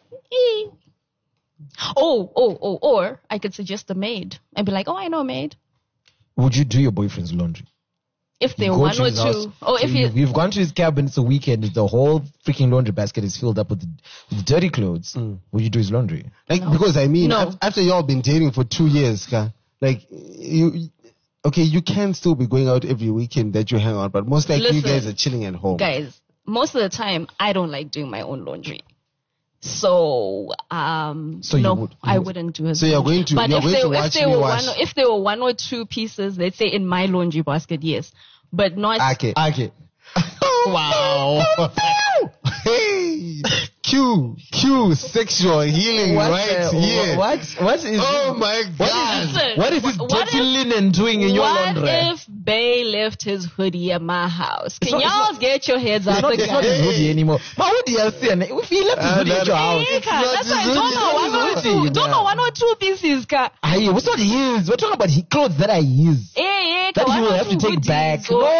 Or I could suggest a maid and be like, oh, I know a maid. Would you do your boyfriend's laundry? If there were one or two. Oh, if you've gone to his cabin, it's a weekend, the whole freaking laundry basket is filled up with dirty clothes. Would you do his laundry? Because I mean, after y'all been dating for 2 years, like you can still be going out every weekend that you hang out, but most likely you guys are chilling at home. Guys, most of the time, I don't like doing my own laundry. So, no, I wouldn't do it. So you're going to watch me wash. If there were one or two pieces, let's say in my laundry basket, yes. But not... Okay. Wow. Hey, Q, sexual healing here. What is? Oh my God! What is this dirty linen doing in your laundry? What if Bay left his hoodie at my house? Can y'all get your heads out? It's not his hoodie anymore. But what do you say? If he left his hoodie at your house, that's why don't know one or two pieces. Aye, what's not his? We're talking about clothes that are his. That he will have to take back.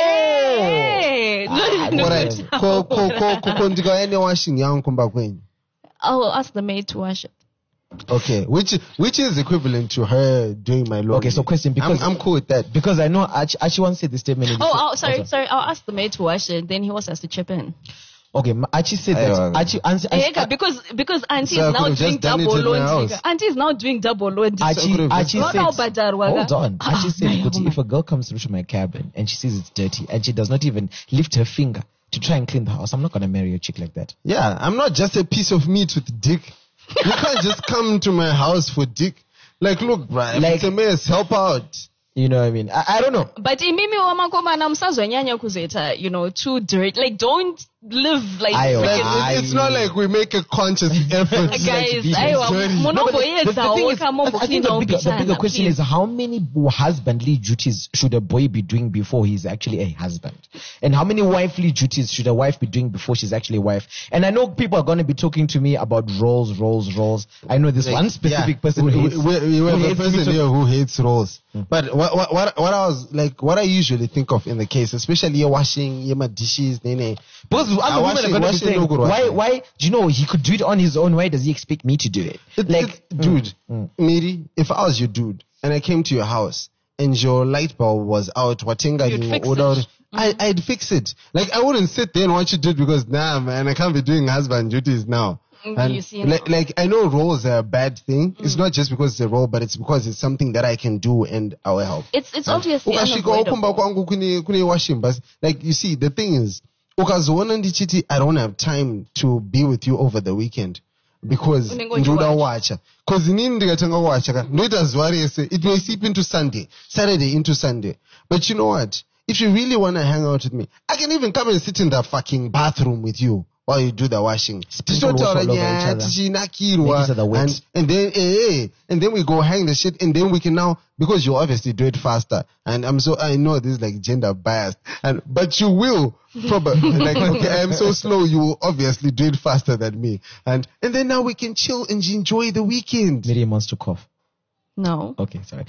I'll ask the maid to wash it. Okay, which is equivalent to her doing my laundry. Okay, so question, because I'm cool with that. Because I know Archie once said this statement. Sorry. I'll ask the maid to wash it. Then he also has to chip in. Okay, Archie said that. Because Auntie is now doing double laundry. Auntie is now doing double laundry. Archie said, hold on. Archie said, if a girl comes through to my cabin and she sees it's dirty and she does not even lift her finger to try and clean the house, I'm not going to marry a chick like that. Yeah, I'm not just a piece of meat with dick. You can't just come to my house for dick. Like, look, bro, if it's a mess, help out. You know what I mean? I don't know. But imimi wamakoma na msazwe nyanya kuzeta, too dirty. Like, don't live like I- Like, freaking it's not like we make a conscious effort. guys. dirty. No, but the thing is, I think the bigger question is how many husbandly duties should a boy be doing before he's actually a husband? And how many wifely duties should a wife be doing before she's actually a wife? And I know people are going to be talking to me about roles. I know this one specific person we who hates, have who a hates me person to- here who hates roles. But what I usually think of in the case, especially your washing, your dishes, nene. Because other women are going to be washing saying, no good washing. why, do you know, he could do it on his own. Why does he expect me to do it? Dude, Miri, if I was your dude and I came to your house and your light bulb was out, watenga You'd fix without, it. I'd fix it. Like, I wouldn't sit there and watch you do it because, nah, man, I can't be doing husband duties now. And You see, like I know roles are a bad thing. It's not just because it's a role, but it's because it's something that I can do and I will help. it's obviously Ukasvika wakumba unavoidable. kwangu kune washing, but like you see, the thing is, ukazoona ndichiti I don't have time to be with you over the weekend because Unenge ndoda uchiwatch. wacha. Because inini ndikatanga wacha, noita zuva rese, it may seep into Sunday, Saturday into Sunday. But you know what? If you really want to hang out with me, I can even come and sit in the fucking bathroom with you while you do the washing. Sprinkle water all over each other. Make each other wet. And then we go hang the shit, and then we can now, because you obviously do it faster, and I know this is like gender biased, but you will probably like, okay, I'm so slow, you will obviously do it faster than me, and then now we can chill and enjoy the weekend. Miriam wants to cough. No, Okay, sorry.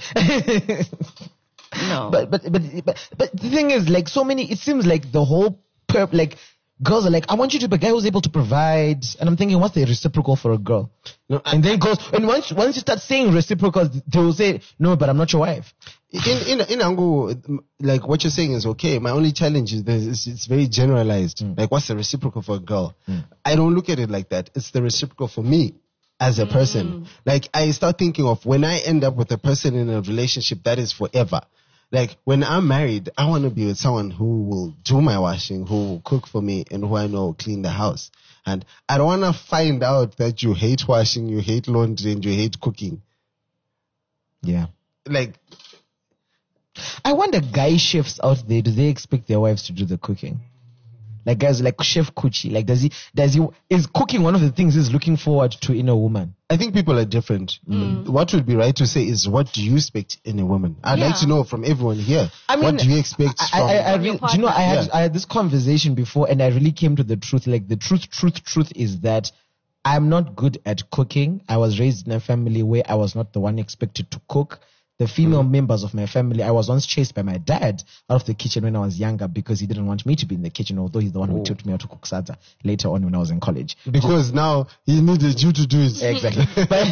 no. But the thing is, like, so many, it seems like the whole like, girls are like, I want you to be a guy who's able to provide. And I'm thinking, what's the reciprocal for a girl? No, And then girls, and once you start saying reciprocal, they will say, no, but I'm not your wife. In Angu, like what you're saying is okay. My only challenge is it's very generalized. Like, what's the reciprocal for a girl? I don't look at it like that. It's the reciprocal for me as a person. Like, I start thinking of when I end up with a person in a relationship that is forever. Like, when I'm married, I want to be with someone who will do my washing, who will cook for me, and who I know will clean the house. And I don't want to find out that you hate washing, you hate laundry, and you hate cooking. Yeah. Like, I wonder, guy chefs out there, do they expect their wives to do the cooking? Like, guys like Chef Kuchi, like, is cooking one of the things he's looking forward to in a woman? I think people are different. What would be right to say is, what do you expect in a woman? I'd like to know from everyone here. I mean, what do you expect from? I From your really, do you know, partner? I had this conversation before, and I really came to the truth. Like, the truth is that I'm not good at cooking. I was raised in a family where I was not the one expected to cook. The female members of my family, I was once chased by my dad out of the kitchen when I was younger because he didn't want me to be in the kitchen, although he's the one who taught me how to cook sadza later on when I was in college. Because now he needed you to do it. Exactly.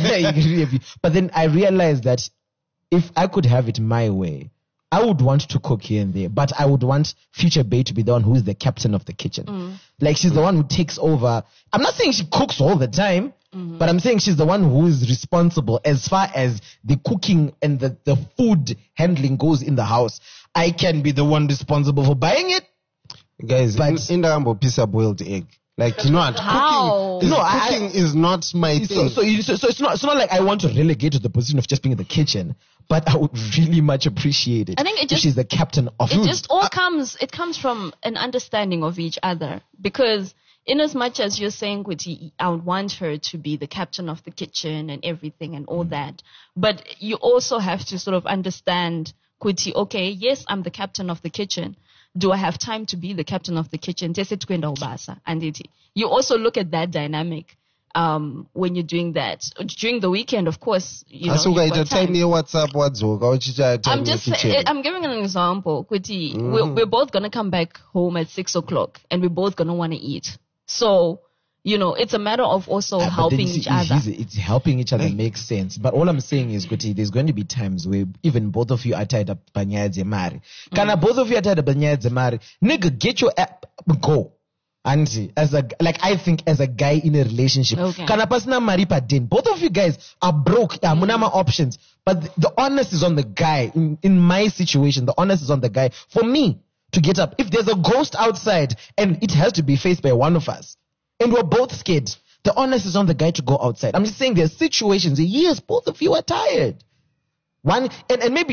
But then I realized that if I could have it my way, I would want to cook here and there, but I would want future Bae to be the one who is the captain of the kitchen. Like, she's the one who takes over. I'm not saying she cooks all the time, but I'm saying she's the one who is responsible as far as the cooking and the food handling goes in the house. I can be the one responsible for buying it. Guys, But- in the Rambo pizza boiled egg. Like, you know what? How? Cooking is not my thing. So it's not like I want to relegate to the position of just being in the kitchen, but I would really much appreciate it. I think it if just- she's the captain of It food. just all comes from an understanding of each other, because in as much as you're saying, Kuti, I would want her to be the captain of the kitchen and everything and all that, but you also have to sort of understand, Kuti, okay, yes, I'm the captain of the kitchen. Do I have time to be the captain of the kitchen? And you also look at that dynamic when you're doing that. During the weekend, of course, you know, Asuka you've got ita time time. near WhatsApp whatsoka uchicha time I'm just kitchen. I'm giving an example, Kuti. We're both gonna come back home at 6:00 and we're both gonna want to eat. So, you know, it's a matter of also But then helping see, each other. It's helping each other makes sense. But all I'm saying is, Kuti, there's going to be times where even both of you are tied up by Nyadzemari. Kana both of you are tied up by Nyadzemari, nigga, get your app, go. And I think as a guy in a relationship, Okay. kana pasina mari pa den. Both of you guys are broke. Munama options. But the onus is on the guy. In my situation, the onus is on the guy. For me to get up. If there's a ghost outside and it has to be faced by one of us, and we're both scared, the onus is on the guy to go outside. I'm just saying there's situations, yes, both of you are tired. One, and maybe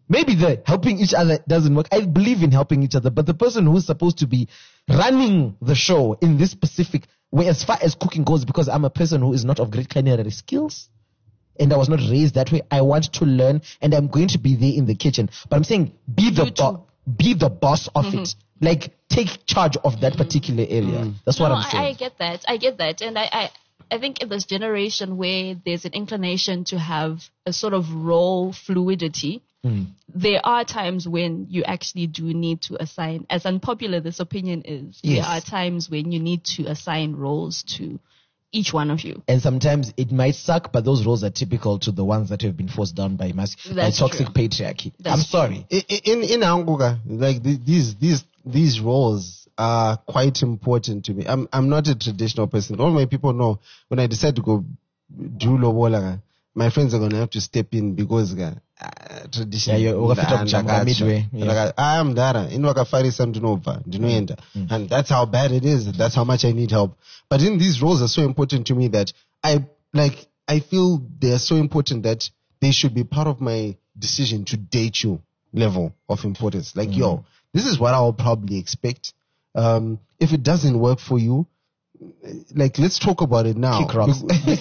Maybe the helping each other doesn't work. I believe in helping each other, but the person who's supposed to be running the show in this specific way, as far as cooking goes, because I'm a person who is not of great culinary skills, and I was not raised that way. I want to learn, and I'm going to be there in the kitchen. But I'm saying, be the boss of it. Like, take charge of that particular area. That's what I'm saying. I get that. And I think in this generation where there's an inclination to have a sort of role fluidity, there are times when you actually do need to assign, as unpopular this opinion is, there are times when you need to assign roles to each one of you. And sometimes it might suck, but those roles are typical to the ones that have been forced down by toxic patriarchy. I'm sorry. In Angola, like these roles are quite important to me. I'm not a traditional person. All my people know when I decide to go do lobola, my friends are gonna have to step in because tradition. Midway. I am Dara. In Wakafarisa Ndinova, and that's how bad it is. That's how much I need help. But in these roles are so important to me that I feel they are so important that they should be part of my decision to date you level of importance. Like, this is what I'll probably expect. If it doesn't work for you, like, let's talk about it now. Kick rocks.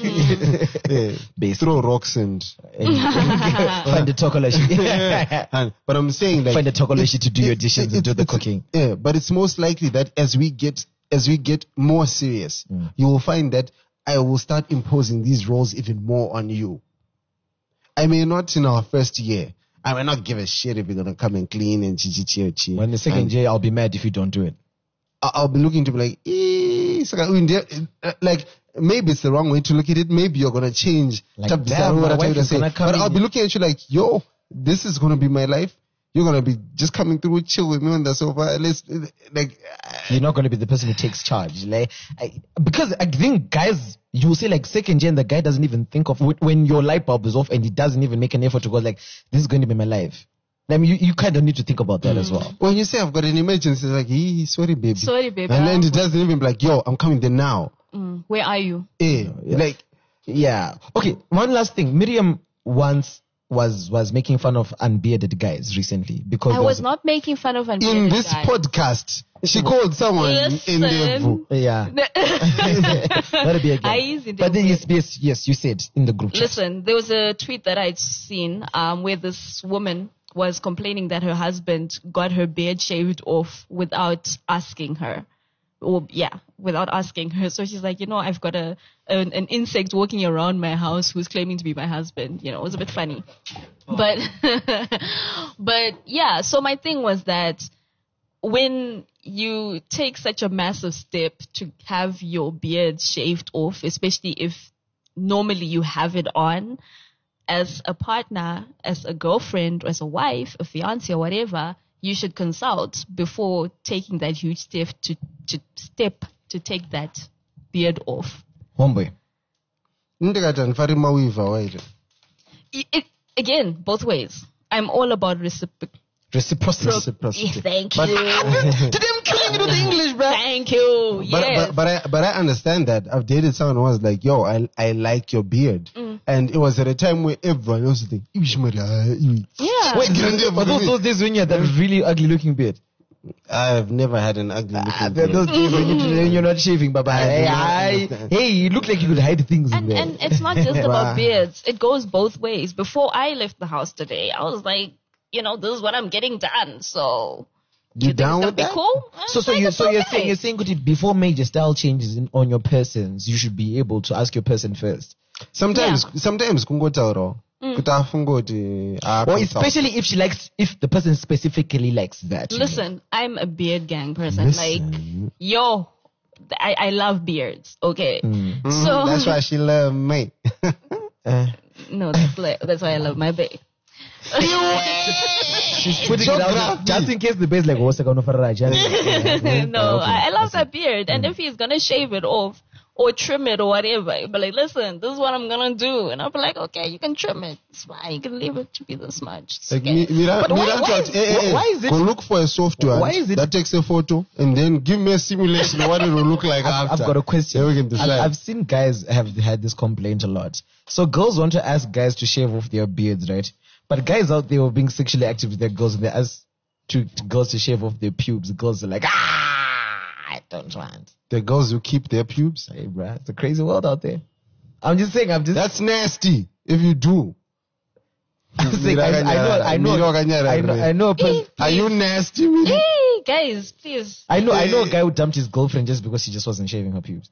Throw rocks and find the tokoloshi. But I'm saying, like, find the tokoloshi to do your dishes and do the cooking. Yeah, but it's most likely that as we get more serious, you will find that I will start imposing these roles even more on you. I may not in our first year. I may not give a shit if you're gonna come and clean and chi. When the second year, I'll be mad if you don't do it. I'll be looking to be like, like, maybe it's the wrong way to look at it. Maybe you're gonna change. Like, damn, my wife is gonna come but I'll in. be looking at you like, yo, this is gonna be my life. You're gonna be just coming through, chill with me on the sofa. You're not gonna be the person who takes charge, like, because I think guys, you will say like second gen, the guy doesn't even think of when your light bulb is off and he doesn't even make an effort to go like, this is going to be my life. I mean, you kind of need to think about that as well. When you say I've got an emergency, it's like, sorry, baby. Sorry, baby. And then it doesn't even be like, yo, I'm coming there now. Where are you? Like, yeah. Okay, one last thing. Miriam once was making fun of unbearded guys recently because I was not making fun of unbearded in this guys. podcast, she called someone in the yeah. Not a beard guy. But then yes, you said in the group chat. Listen, there was a tweet that I'd seen where this woman was complaining that her husband got her beard shaved off without asking her. Without asking her. So she's like, I've got an insect walking around my house who's claiming to be my husband. It was a bit funny. But yeah, so my thing was that when you take such a massive step to have your beard shaved off, especially if normally you have it on, as a partner, as a girlfriend, or as a wife, a fiance, or whatever, you should consult before taking that huge step to take that beard off. Homeboy. Again, both ways. I'm all about reciprocity. Thank you. Today I'm killing it with the English, bro. Thank you. Yes. But I understand that. I've dated someone who was like, yo, I like your beard. And it was at a time where everyone else was like, yeah. Wait, but those days when you had that really ugly looking beard. I've never had an ugly looking beard. Those days when you're not shaving, Baba. Hey, you look like you could hide things in there. And it's not just about beards. It goes both ways. Before I left the house today, I was like, this is what I'm getting done. So you down with that? Cool? So you're saying before major style changes on your persons, you should be able to ask your person first. Sometimes kungotauro. Or especially if the person specifically likes that. Listen, I'm a beard gang person. I love beards. Okay, so that's why she loves me. No, that's why I love my babe. She's putting it out just in case the babe's like, what's going on? No, I love that beard, and if he's gonna shave it off or trim it or whatever, but like, listen, this is what I'm gonna do, and I'll be like, okay, you can trim it, it's fine, you can leave it to be this much. Like, okay. why is it? Go look for a software that takes a photo and then give me a simulation of what it will look like after. I've got a question. Then we can decide. I've seen guys have had this complaint a lot. So girls want to ask guys to shave off their beards, right? But guys out there were being sexually active with their girls and they asked to girls to shave off their pubes. The girls are like, I don't want. The girls who keep their pubes. Hey, bruh, it's a crazy world out there. I'm just saying, That's nasty if you do. I'm saying, I know a person. Are you nasty with it? Hey, guys, please. I know a guy who dumped his girlfriend just because she just wasn't shaving her pubes.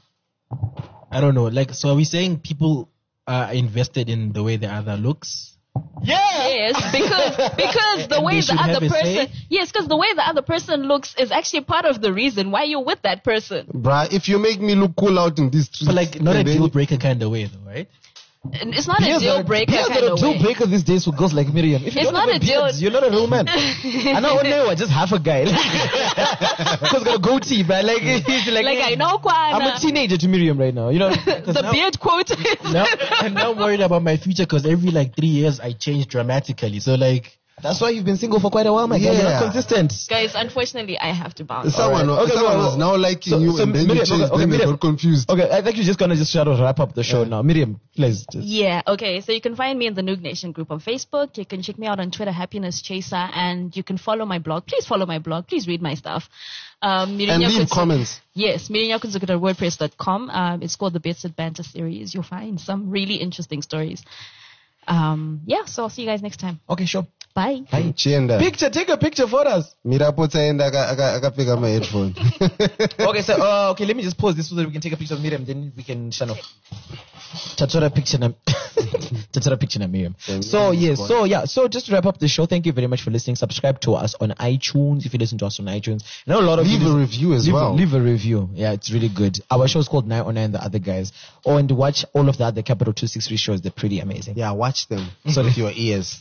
I don't know. Like, so are we saying people are invested in the way the other looks? Yes, because the way the should other have a person, say? yes, because the way the other person looks is actually part of the reason why you're with that person. Bruh, if you make me look cool out in these streets. But like, not a and then- deal breaker kind of way, though, right? And it's not a deal breaker Here's kind not a of deal way. breaker these days for girls like Miriam. If you It's don't not have a deal- beard, you're not a real man. I know we're just half a guy. Because got a goatee, but like he's like, Like I know, I'm a Kwana. teenager to Miriam right now. You know, The beard quote. And now I'm worried about my future because every like 3 years I change dramatically. So like, that's why you've been single for quite a while, my guy. You're Yeah. not consistent. Guys, unfortunately, I have to bounce. Someone, Alright. Okay, someone well, was now liking you so and then you Miriam, changed, okay, then they Miriam. got confused. Okay, I think you're just gonna just try to wrap up the show now. Miriam, please. Just. Yeah, okay. So you can find me in the Noog Nation group on Facebook. You can check me out on Twitter, Happiness Chaser, and you can follow my blog. Please follow my blog. Please read my stuff. And leave comments. Yes, miriamnyakunzuka.wordpress.com. It's called the Bits and Banter series. You'll find some really interesting stories. Yeah, so I'll see you guys next time. Okay, sure. Bye. Chienda. Picture, take a picture for us. Mirapota and akapika my headphone. Okay, so okay, let me just pause this so that we can take a picture of Miriam, then we can shut off. Tatora picture na Tatora picture na Miriam. So yes, so just to wrap up the show, thank you very much for listening. Subscribe to us on iTunes if you listen to us on iTunes. I know a lot of Leave a review as well. Leave a review. Yeah, it's really good. Our show is called 909 The Other Guys. Oh, and watch all of the other Capital 263 shows. They're pretty amazing. Yeah, watch them. So with your ears.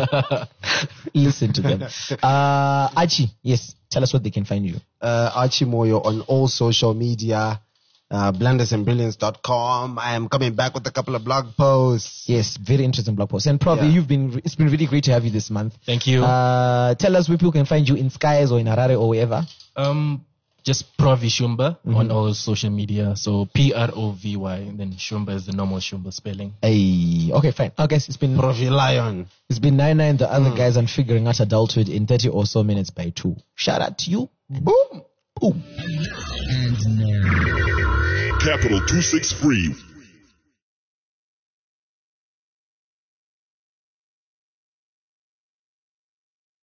Listen to them. Archie, yes, tell us what they can find you. Archie Moyo on all social media. Blundersandbrilliance.com. I am coming back with a couple of blog posts. Yes, very interesting blog post. And probably Yeah. it's been really great to have you this month. thank you. Tell us where people can find you in Skies or in Harare or wherever. Just Provi Shumba on all social media. So PROVY, and then Shumba is the normal Shumba spelling. Hey, okay, fine. Okay, it's been Profi Lion. 9-9 the other guys on figuring out adulthood in 30 or so minutes by 2. Shout out to you. Boom. Boom. Capital 263